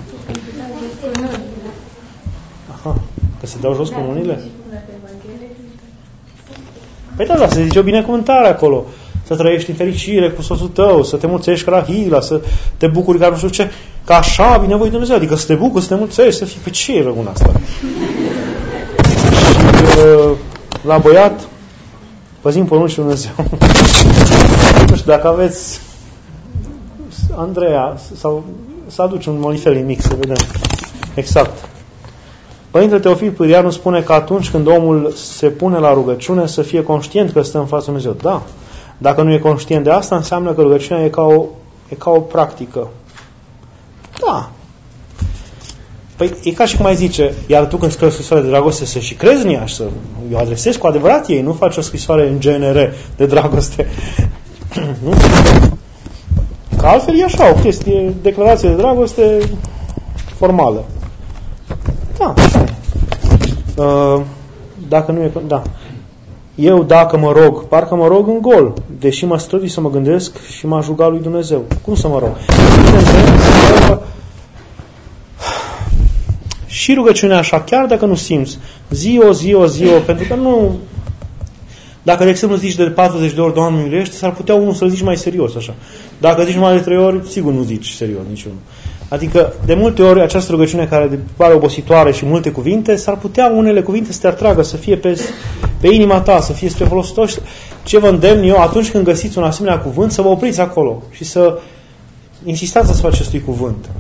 Aha, că se dau jos cununile? Păi da, se zice o binecuvântare acolo. Să trăiești în fericire cu soțul tău, să te mulțești ca la Hila, să te bucuri ca nu știu ce, că așa binevoit Dumnezeu, adică să te bucuri, să te mulțești, să fii pe ce e rău în asta. Și la băiat, păzim poruncile Dumnezeu. Nu știu, dacă aveți Andreea, sau să aduci un monifer mic, să vedem exact. Părintele Teofil Pârianu spune că atunci când omul se pune la rugăciune, să fie conștient că stă în fața Dumnezeu. Da. Dacă nu e conștient de asta, înseamnă că rugăciunea e ca o practică. Da. Păi e ca și cum ai zice, iar tu când scrii o scrisoare de dragoste să și crezi în ea și să o adresezi cu adevărat ei, nu faci o scrisoare în genere de dragoste. Nu? Că altfel e așa, o chestie, declarație de dragoste formală. Da. Dacă nu e... Da. Eu, dacă mă rog, parcă mă rog în gol, deși mă strădui să mă gândesc și m-a jugat lui Dumnezeu. Cum să mă rog? Și rugăciunea așa, chiar dacă nu simți, zi-o, pentru că nu... Dacă, de exemplu, zici de 40 de ori, Doamne miluiește, s-ar putea unul să-l zici mai serios, așa. Dacă zici mai de 3 ori, sigur nu zici serios niciunul. Adică, de multe ori, această rugăciune care pare obositoare și multe cuvinte, s-ar putea unele cuvinte să te atragă, să fie pe inima ta, să fie spre folosul tău. Ce vă îndemn eu, atunci când găsiți un asemenea cuvânt, să vă opriți acolo și să insistați asupra acestui cuvânt.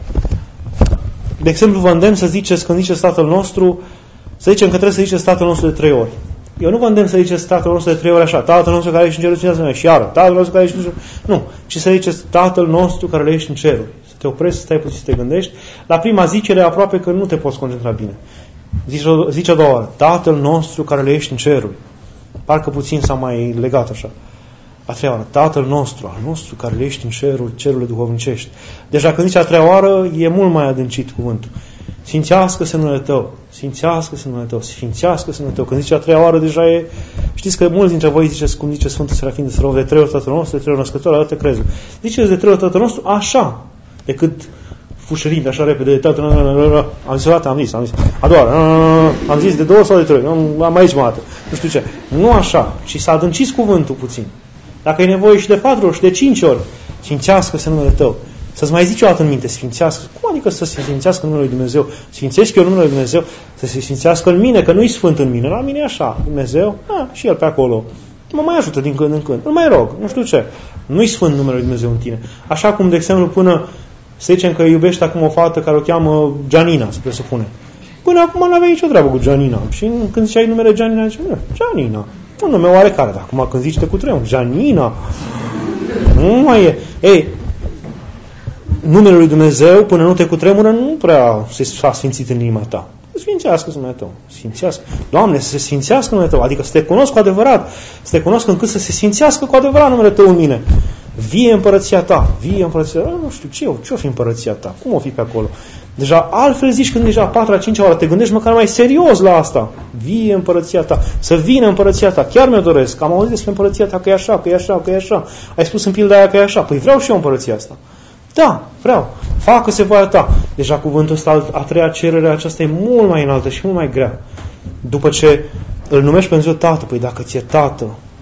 De exemplu, vă îndemn să ziceți, când ziceți Tatăl nostru, să zicem că trebuie să ziceți Tatăl nostru de 3 ori. Eu nu vă îndemn să ziceți Tatăl nostru de 3 ori așa, Tatăl nostru care ești în cerul, și iară, Tatăl nostru care ești în cerul. Nu, ci să ziceți Tatăl nostru care ești în cerul. Să te oprești, să stai puțin, să te gândești. La prima zicere aproape că nu te poți concentra bine. Zice a doua oară, Tatăl nostru care ești în cerul. Parcă puțin s-a mai legat așa. A treia oară, Tatăl nostru, al nostru care ești în cerul, cerurile duhovnicești. Deci dacă zice a treia oară, e mult mai adâncit cuvântul. Sfințească-se numele Tău, sfințească-se numele Tău, sfințească-se numele Tău. Când zice a treia oară, deja e... Știți că mulți dintre voi ziceți, cum zice Sfântul Serafin de Sărău, de 3 ori Tatăl nostru, de 3 ori Născător, altă crezul. Ziceți de 3 ori Tatăl nostru așa, decât fușărind așa repede de Tatăl nostru. Am zis o dată, am zis. A doua oară, am zis de 2 sau de 3, am aici mă dată. Nu știu ce. Nu așa, ci să adânciți cuvântul puțin. Dacă e nevoie și de 4 ori și de 5 ori, sfințească-se numele Tău. Să-ți mai zici o dată în minte, sfințească. Cum adică să se sfințească numele lui Dumnezeu? Sfințesc eu numele lui Dumnezeu? Să se sfințească în mine, că nu-i sfânt în mine. La mine e așa, Dumnezeu, și El pe acolo. Mă mai ajută din când în când. Îl mai rog, nu știu ce. Nu-i sfânt numele lui Dumnezeu în tine. Așa cum, de exemplu, până să zicem că iubești acum o fată care o cheamă Gianina, să presupune. Până acum n-aveai nicio treabă cu Gianina. Și când ziceai numele Gianina, ziceai, Gianina. Un nume oarecare, dar acum când zici te cutremur, Gianina, nu mai e. Ei, numele lui Dumnezeu, până nu te cutremură, nu prea s-a sfințit în inima ta. Sfințească numele Tău. Sfințească. Doamne, să se sfințească numele Tău. Adică să te cunosc cu adevărat. Să te cunosc încât să se sfințească cu adevărat numele Tău în mine. Vie împărăția Ta. Vie împărăția Ta. Nu știu, ce o fi împărăția Ta? Cum o fi pe acolo? Deja altfel zici când deja a 4-a, 5-a oară te gândești măcar mai serios la asta. Vie împărăția Ta. Să vină împărăția Ta. Chiar mi-o doresc. Am auzit despre împărăția Ta că e așa, că e așa, că e așa. Ai spus în pilda aia că e așa. Păi vreau și eu împărăția asta. Da, vreau. Facă-se voia Ta. Deja cuvântul ăsta, a treia cerere aceasta e mult mai înaltă și mult mai grea. După ce îl numești pe Dumnezeu Tată, păi dacă ți-e Tată,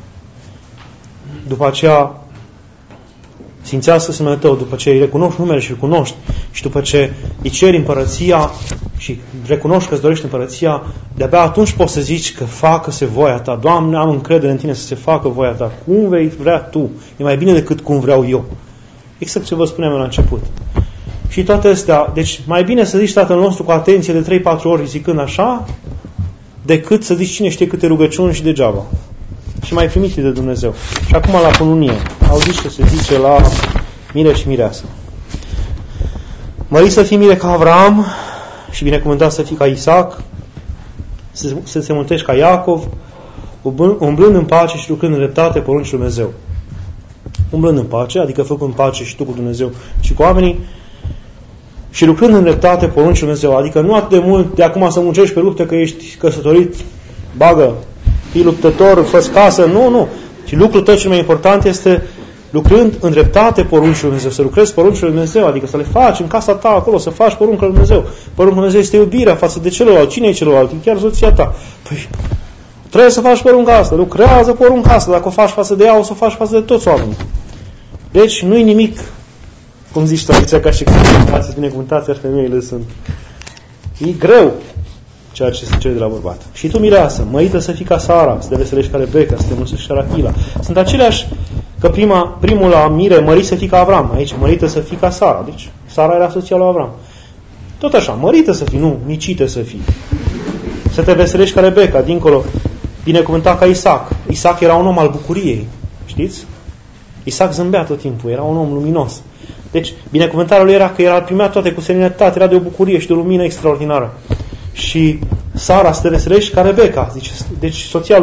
după aceea sfințească-se numele Tău, după ce îi recunoști numele și îl cunoști, și după ce îi ceri împărăția și recunoști că îți dorești împărăția, de-abia atunci poți să zici că facă-se voia Ta. Doamne, am încredere în Tine să se facă voia Ta. Cum vei vrea Tu? E mai bine decât cum vreau eu. Exact ce vă spuneam la început. Și toate astea, deci mai bine să zici Tatăl nostru cu atenție de 3-4 ori zicând așa, decât să zici cine știe câte rugăciuni și degeaba. Și mai primite de Dumnezeu. Și acum la cununie. Auziți ce se zice la mire și mireasă. Mărit să fii mire ca Avram și binecuvântat să fii ca Isaac, să se multești ca Iacov, umblând în pace și lucrând în dreptate poruncii lui Dumnezeu. Umblând în pace, adică făcând pace și tu cu Dumnezeu și cu oamenii, și lucrând în dreptate poruncii lui Dumnezeu. Adică nu atât de mult de acum să muncești pe luptă că ești căsătorit, bagă, fii luptător, fă-ți casă, nu. Și lucrul tău cel mai important este lucrând în dreptate poruncii lui Dumnezeu, să lucrezi poruncii lui Dumnezeu, adică să le faci în casa ta acolo, să faci poruncii lui Dumnezeu. Poruncii lui Dumnezeu este iubirea față de celălalt. Cine e celălalt? Chiar soția ta. Păi, trebuie să faci porunca asta, lucrează porunca asta. Dacă o faci față de ea, o să o faci față de toți oamenii. Deci nu-i nimic, cum zici tu aici, ca și când ați binecuvântați, iar femeile sunt. E greu ceea ce se cere de la bărbat. Și tu, mireasă, mărită să fii ca Sara, să te veselești ca Rebecca, să te mulțești ca Rachila. Sunt aceleași, că primul la mire, mărit să fii ca Avram. Aici, mărită să fii ca Sara. Deci, Sara era soția lui Avram. Tot așa, mărită să fii, nu, micită să fii. Să te veselești ca Rebecca, dincolo, binecuvântat ca Isaac. Isaac era un om al bucuriei, știți? Isaac zâmbea tot timpul, era un om luminos. Deci, binecuvântarea lui era că el primea toate cu seninătate, era de o bucurie și de o lumină extraordinară. Și Sara stăresele și ca Rebecca, zice, deci soția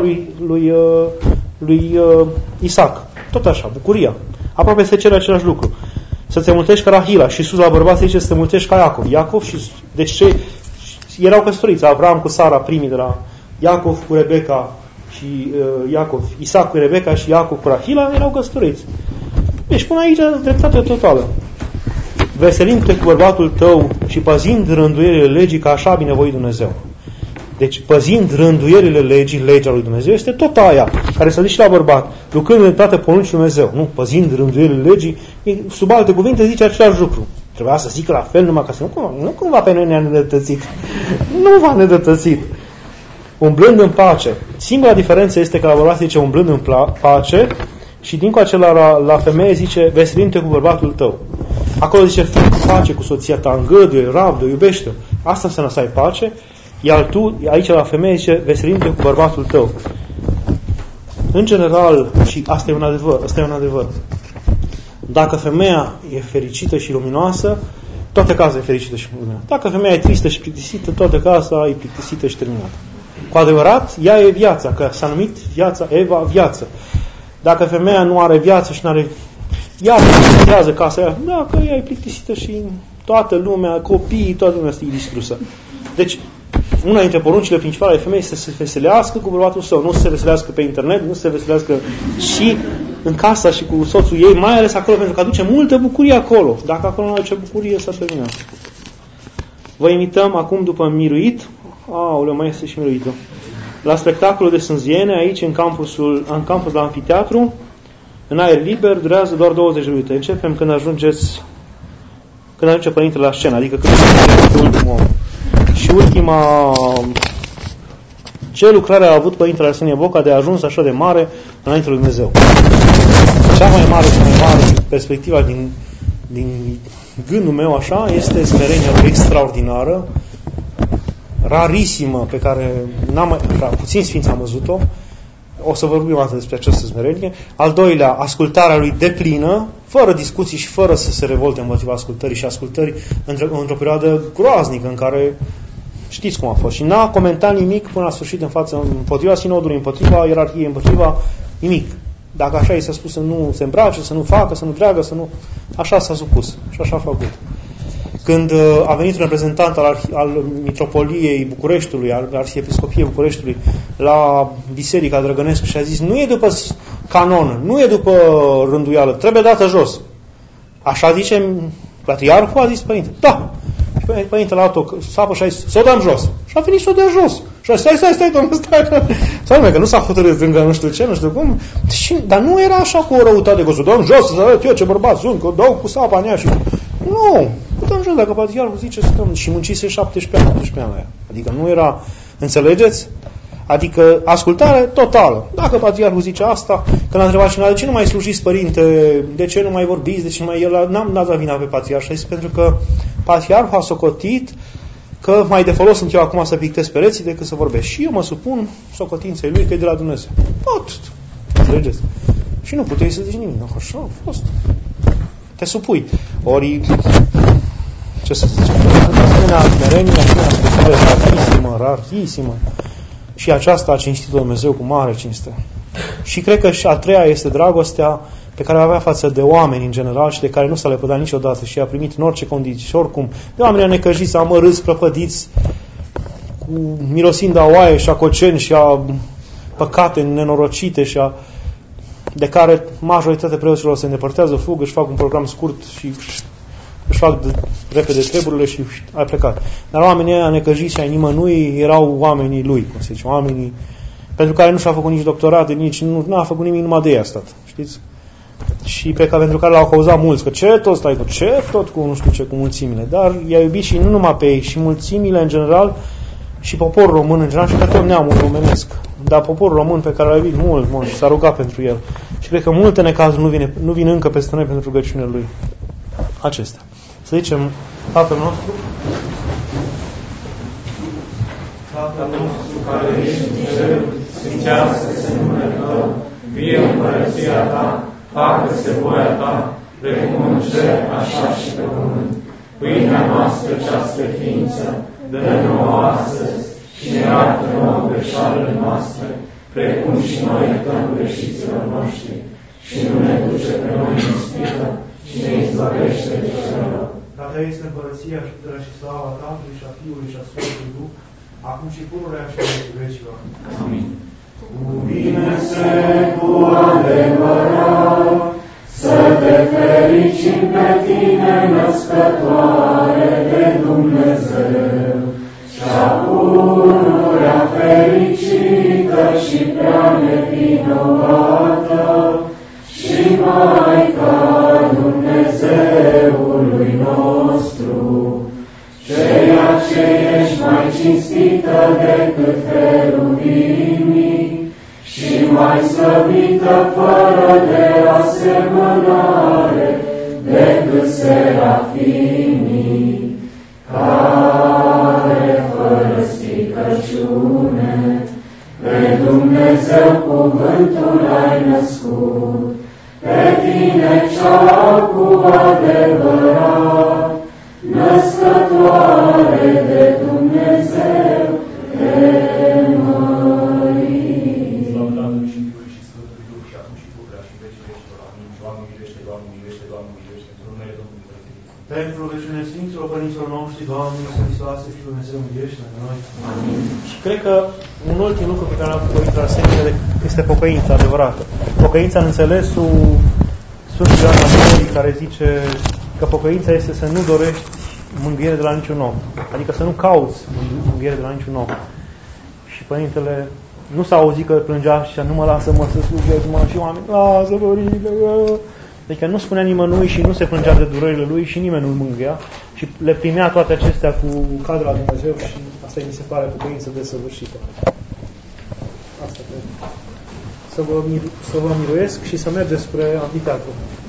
lui Isaac. Tot așa, bucuria. Aproape se cere același lucru. Să te mulțești ca Rahila și sus la bărbat se zice să te mulțești ca Iacov. Iacov și deci ce erau căsătoriți, Avram cu Sara, primii de la Iacov cu Rebecca și Isaac cu Rebecca și Iacov cu Rahila erau căsătoriți. Deci până aici dreptate totală. Veselind-te cu bărbatul tău și păzind rânduierile legii, ca așa a binevoit Dumnezeu. Deci păzind rânduierile legii, legea lui Dumnezeu, este tot aia care să zice la bărbat, lucrând în toate poruncile lui Dumnezeu. Nu, păzind rânduierile legii, sub alte cuvinte zice același lucru. Trebuia să zică la fel numai ca să nu cumva pe noi ne-a nedătățit. Nu v-a nedătățit. Umblând în pace. Singura diferență este că la bărbat zice umblând în pace și dincolo la femeie zice veselind-te cu bărbatul tău. Acolo zice fă pace cu soția ta, îngăduie, rabdă, iubește. Asta înseamnă să ai pace. Iar tu, aici la femeie zice veselind-te cu bărbatul tău. În general, și asta e un adevăr. Dacă femeia e fericită și luminoasă, toată casa e fericită și luminoasă. Dacă femeia e tristă și plictisită, toată casa e plictisită și terminată. Cu adevărat, ea e viața, că s-a numit viața, Eva, viață. Dacă femeia nu are viață și nu are... Ea plictisează casa aia, dacă ea e plictisită și toată lumea, copiii, toată lumea este distrusă. Deci, una dintre poruncile principale ale femeii este să se veselească cu bărbatul său, nu să se veselească pe internet, nu să se veselească și în casa și cu soțul ei, mai ales acolo, pentru că aduce multă bucurie acolo. Dacă acolo nu aduce bucurie, s-a terminat. Vă invităm acum, după miruit, mai este și miruitul, la spectacolul de sânziene, aici, în campus la amfiteatru, în aer liber, durează doar 20 de minute. Începem când ajunge părintele la scenă, adică când ajunge ultimul om. Și ce lucrare a avut Părintele Arsenie Boca de a ajuns așa de mare înainte lui Dumnezeu? Cea mai mare perspectiva din gândul meu așa este smerenia lui extraordinară, rarisimă, pe care puțin sfinți am văzut-o. O să vorbim atât despre această smerenie. Al doilea, ascultarea lui deplină, fără discuții și fără să se revolte împotriva ascultării și ascultării într-o perioadă groaznică în care știți cum a fost. Și n-a comentat nimic până la sfârșit împotriva sinodului, împotriva ierarhiei, împotriva nimic. Dacă așa i s-a spus să nu se îmbrace, să nu facă, să nu treagă, să nu... Așa s-a supus și așa a făcut. Când a venit un reprezentant al Mitropoliei Bucureștiului, al Arhiepiscopiei Bucureștiului, la Biserica Drăgănescu și a zis, nu e după canon, nu e după rânduială, trebuie dată jos. Așa zice patriarhul, a zis părinte. Da. Și părintele a luat o sapă și a zis, să o dăm jos. Și a venit să o dea jos. Și a zis, stai, domnule, stai. Sau că nu s-a hotărât încă nu știu ce, nu știu cum. Dar nu era așa cu o răutate, că să o dăm jos, să arăt eu ce bărbat sunt, că o dau cu sapa în ea și... Nu, putem jos, dacă patriarhul zice să stăm. Și muncise 17 ani la ea. Adică nu era, înțelegeți? Adică ascultare totală. Dacă patriarhul zice asta, când a întrebat cineva, de ce nu mai slujiți, părinte, de ce nu mai vorbiți, de ce nu mai... El n-am dat vina pe patriarh, pentru că patriarhul a socotit că mai de folos sunt eu acum să pictez pereții decât să vorbesc. Și eu mă supun socotinței lui că e de la Dumnezeu. Tot. Înțelegeți? Și nu puteai să zici nimic. Așa a fost. Te supui. Ori, ce să zice? Asemenea smerenie, asemenea rarisimă. Și aceasta a cinstit-o Dumnezeu cu mare cinste. Și cred că și a treia este dragostea pe care o avea față de oameni în general și de care nu s-a lepădat niciodată și a primit în orice condiții și oricum. De oameni necăjiți, amărâți, prăpădiți, mirosind a oaie și a coceni și a păcate nenorocite și de care majoritatea preoților se îndepărtează, fug, își fac un program scurt și își fac repede treburile și ai plecat. Dar oamenii ăia necăjiți ai nimănui erau oamenii lui, cum se zice, oamenii pentru care nu și-a făcut nici doctorate, nici nu a făcut nimic, numai de ei a stat. Știți? Și pentru care l-au cauzat mulți, că ce tot stai cu, ce tot cu nu știu ce, cu mulțimile. Dar i-a iubit și nu numai pe ei, și mulțimile în general, și poporul român în general, și pe tot neamul românesc. Dar poporul român pe care l-a iubit mult și s-a rugat pentru el. Și cred că multe necazuri nu vin încă peste noi pentru rugăciunile lui. Acestea. Să zicem, Tatăl nostru, Tatăl nostru care ești în cer, sfințească-se numele Tău, vie împărăția Ta, facă-se voia Ta, precum în cer, așa și pe pământ. Pâinea noastră cea spre ființă, dă-ne nouă astăzi și ne iartă nouă greșalele noastre, precum și noi iertăm greșiților noștri. Și nu ne duce pe noi în ispită, ci ne izbăvește de cel rău. Dar Ta este împărăția și puterea și slava Tatălui și a Fiului și a Sfântului Duh, acum și pururea și în vecilor. Amin. Cuvine cu adevărat, să te fericim pe tine, născătoare de Dumnezeu, și-a pururea fericită și prea nevinovată, și Maica Dumnezeului nostru, ceea ce ești mai cinstită decât cherubimii și mai slăvită fără de asemănare decât serafimii, care fără stricăciune pe Dumnezeu cuvântul ai născut, pe tine cea cu adevărat, născătoare de Dumnezeu, te mărim. Slavă Tatălui și Fiului și Sfântului Duh și acum și pururea și în vecii vecilor. Amin. Doamne miluiește, Doamne miluiește, Doamne miluiește, în numele Domnului Mântuitor. Pentru rugăciunile Sfinților Părinților noștri, Doamne, Hristoase și Dumnezeu, miluiește-ne noi. Amin. Și cred că un ultim lucru pe care l-am făcut la semnele este pocăința adevărată. Pocăința în înțelesul Sfântului Ioan Apostol, care zice că pocăința este să nu dorești mângâiere de la niciun om. Adică să nu cauți mângâiere de la niciun om. Și Părintele nu s-a auzit că plângea și nu mă lasă-mă să slujesc, și oameni, lasă, Părinte, adică nu spunea nimănui și nu se plângea de durerile lui și nimeni nu-l mângâia și le primea toate acestea cu cadra lui Dumnezeu și asta mi se pare pocăință desăvârșită. Asta cred. Să vă miluiesc și să mergeți spre amfiteatru.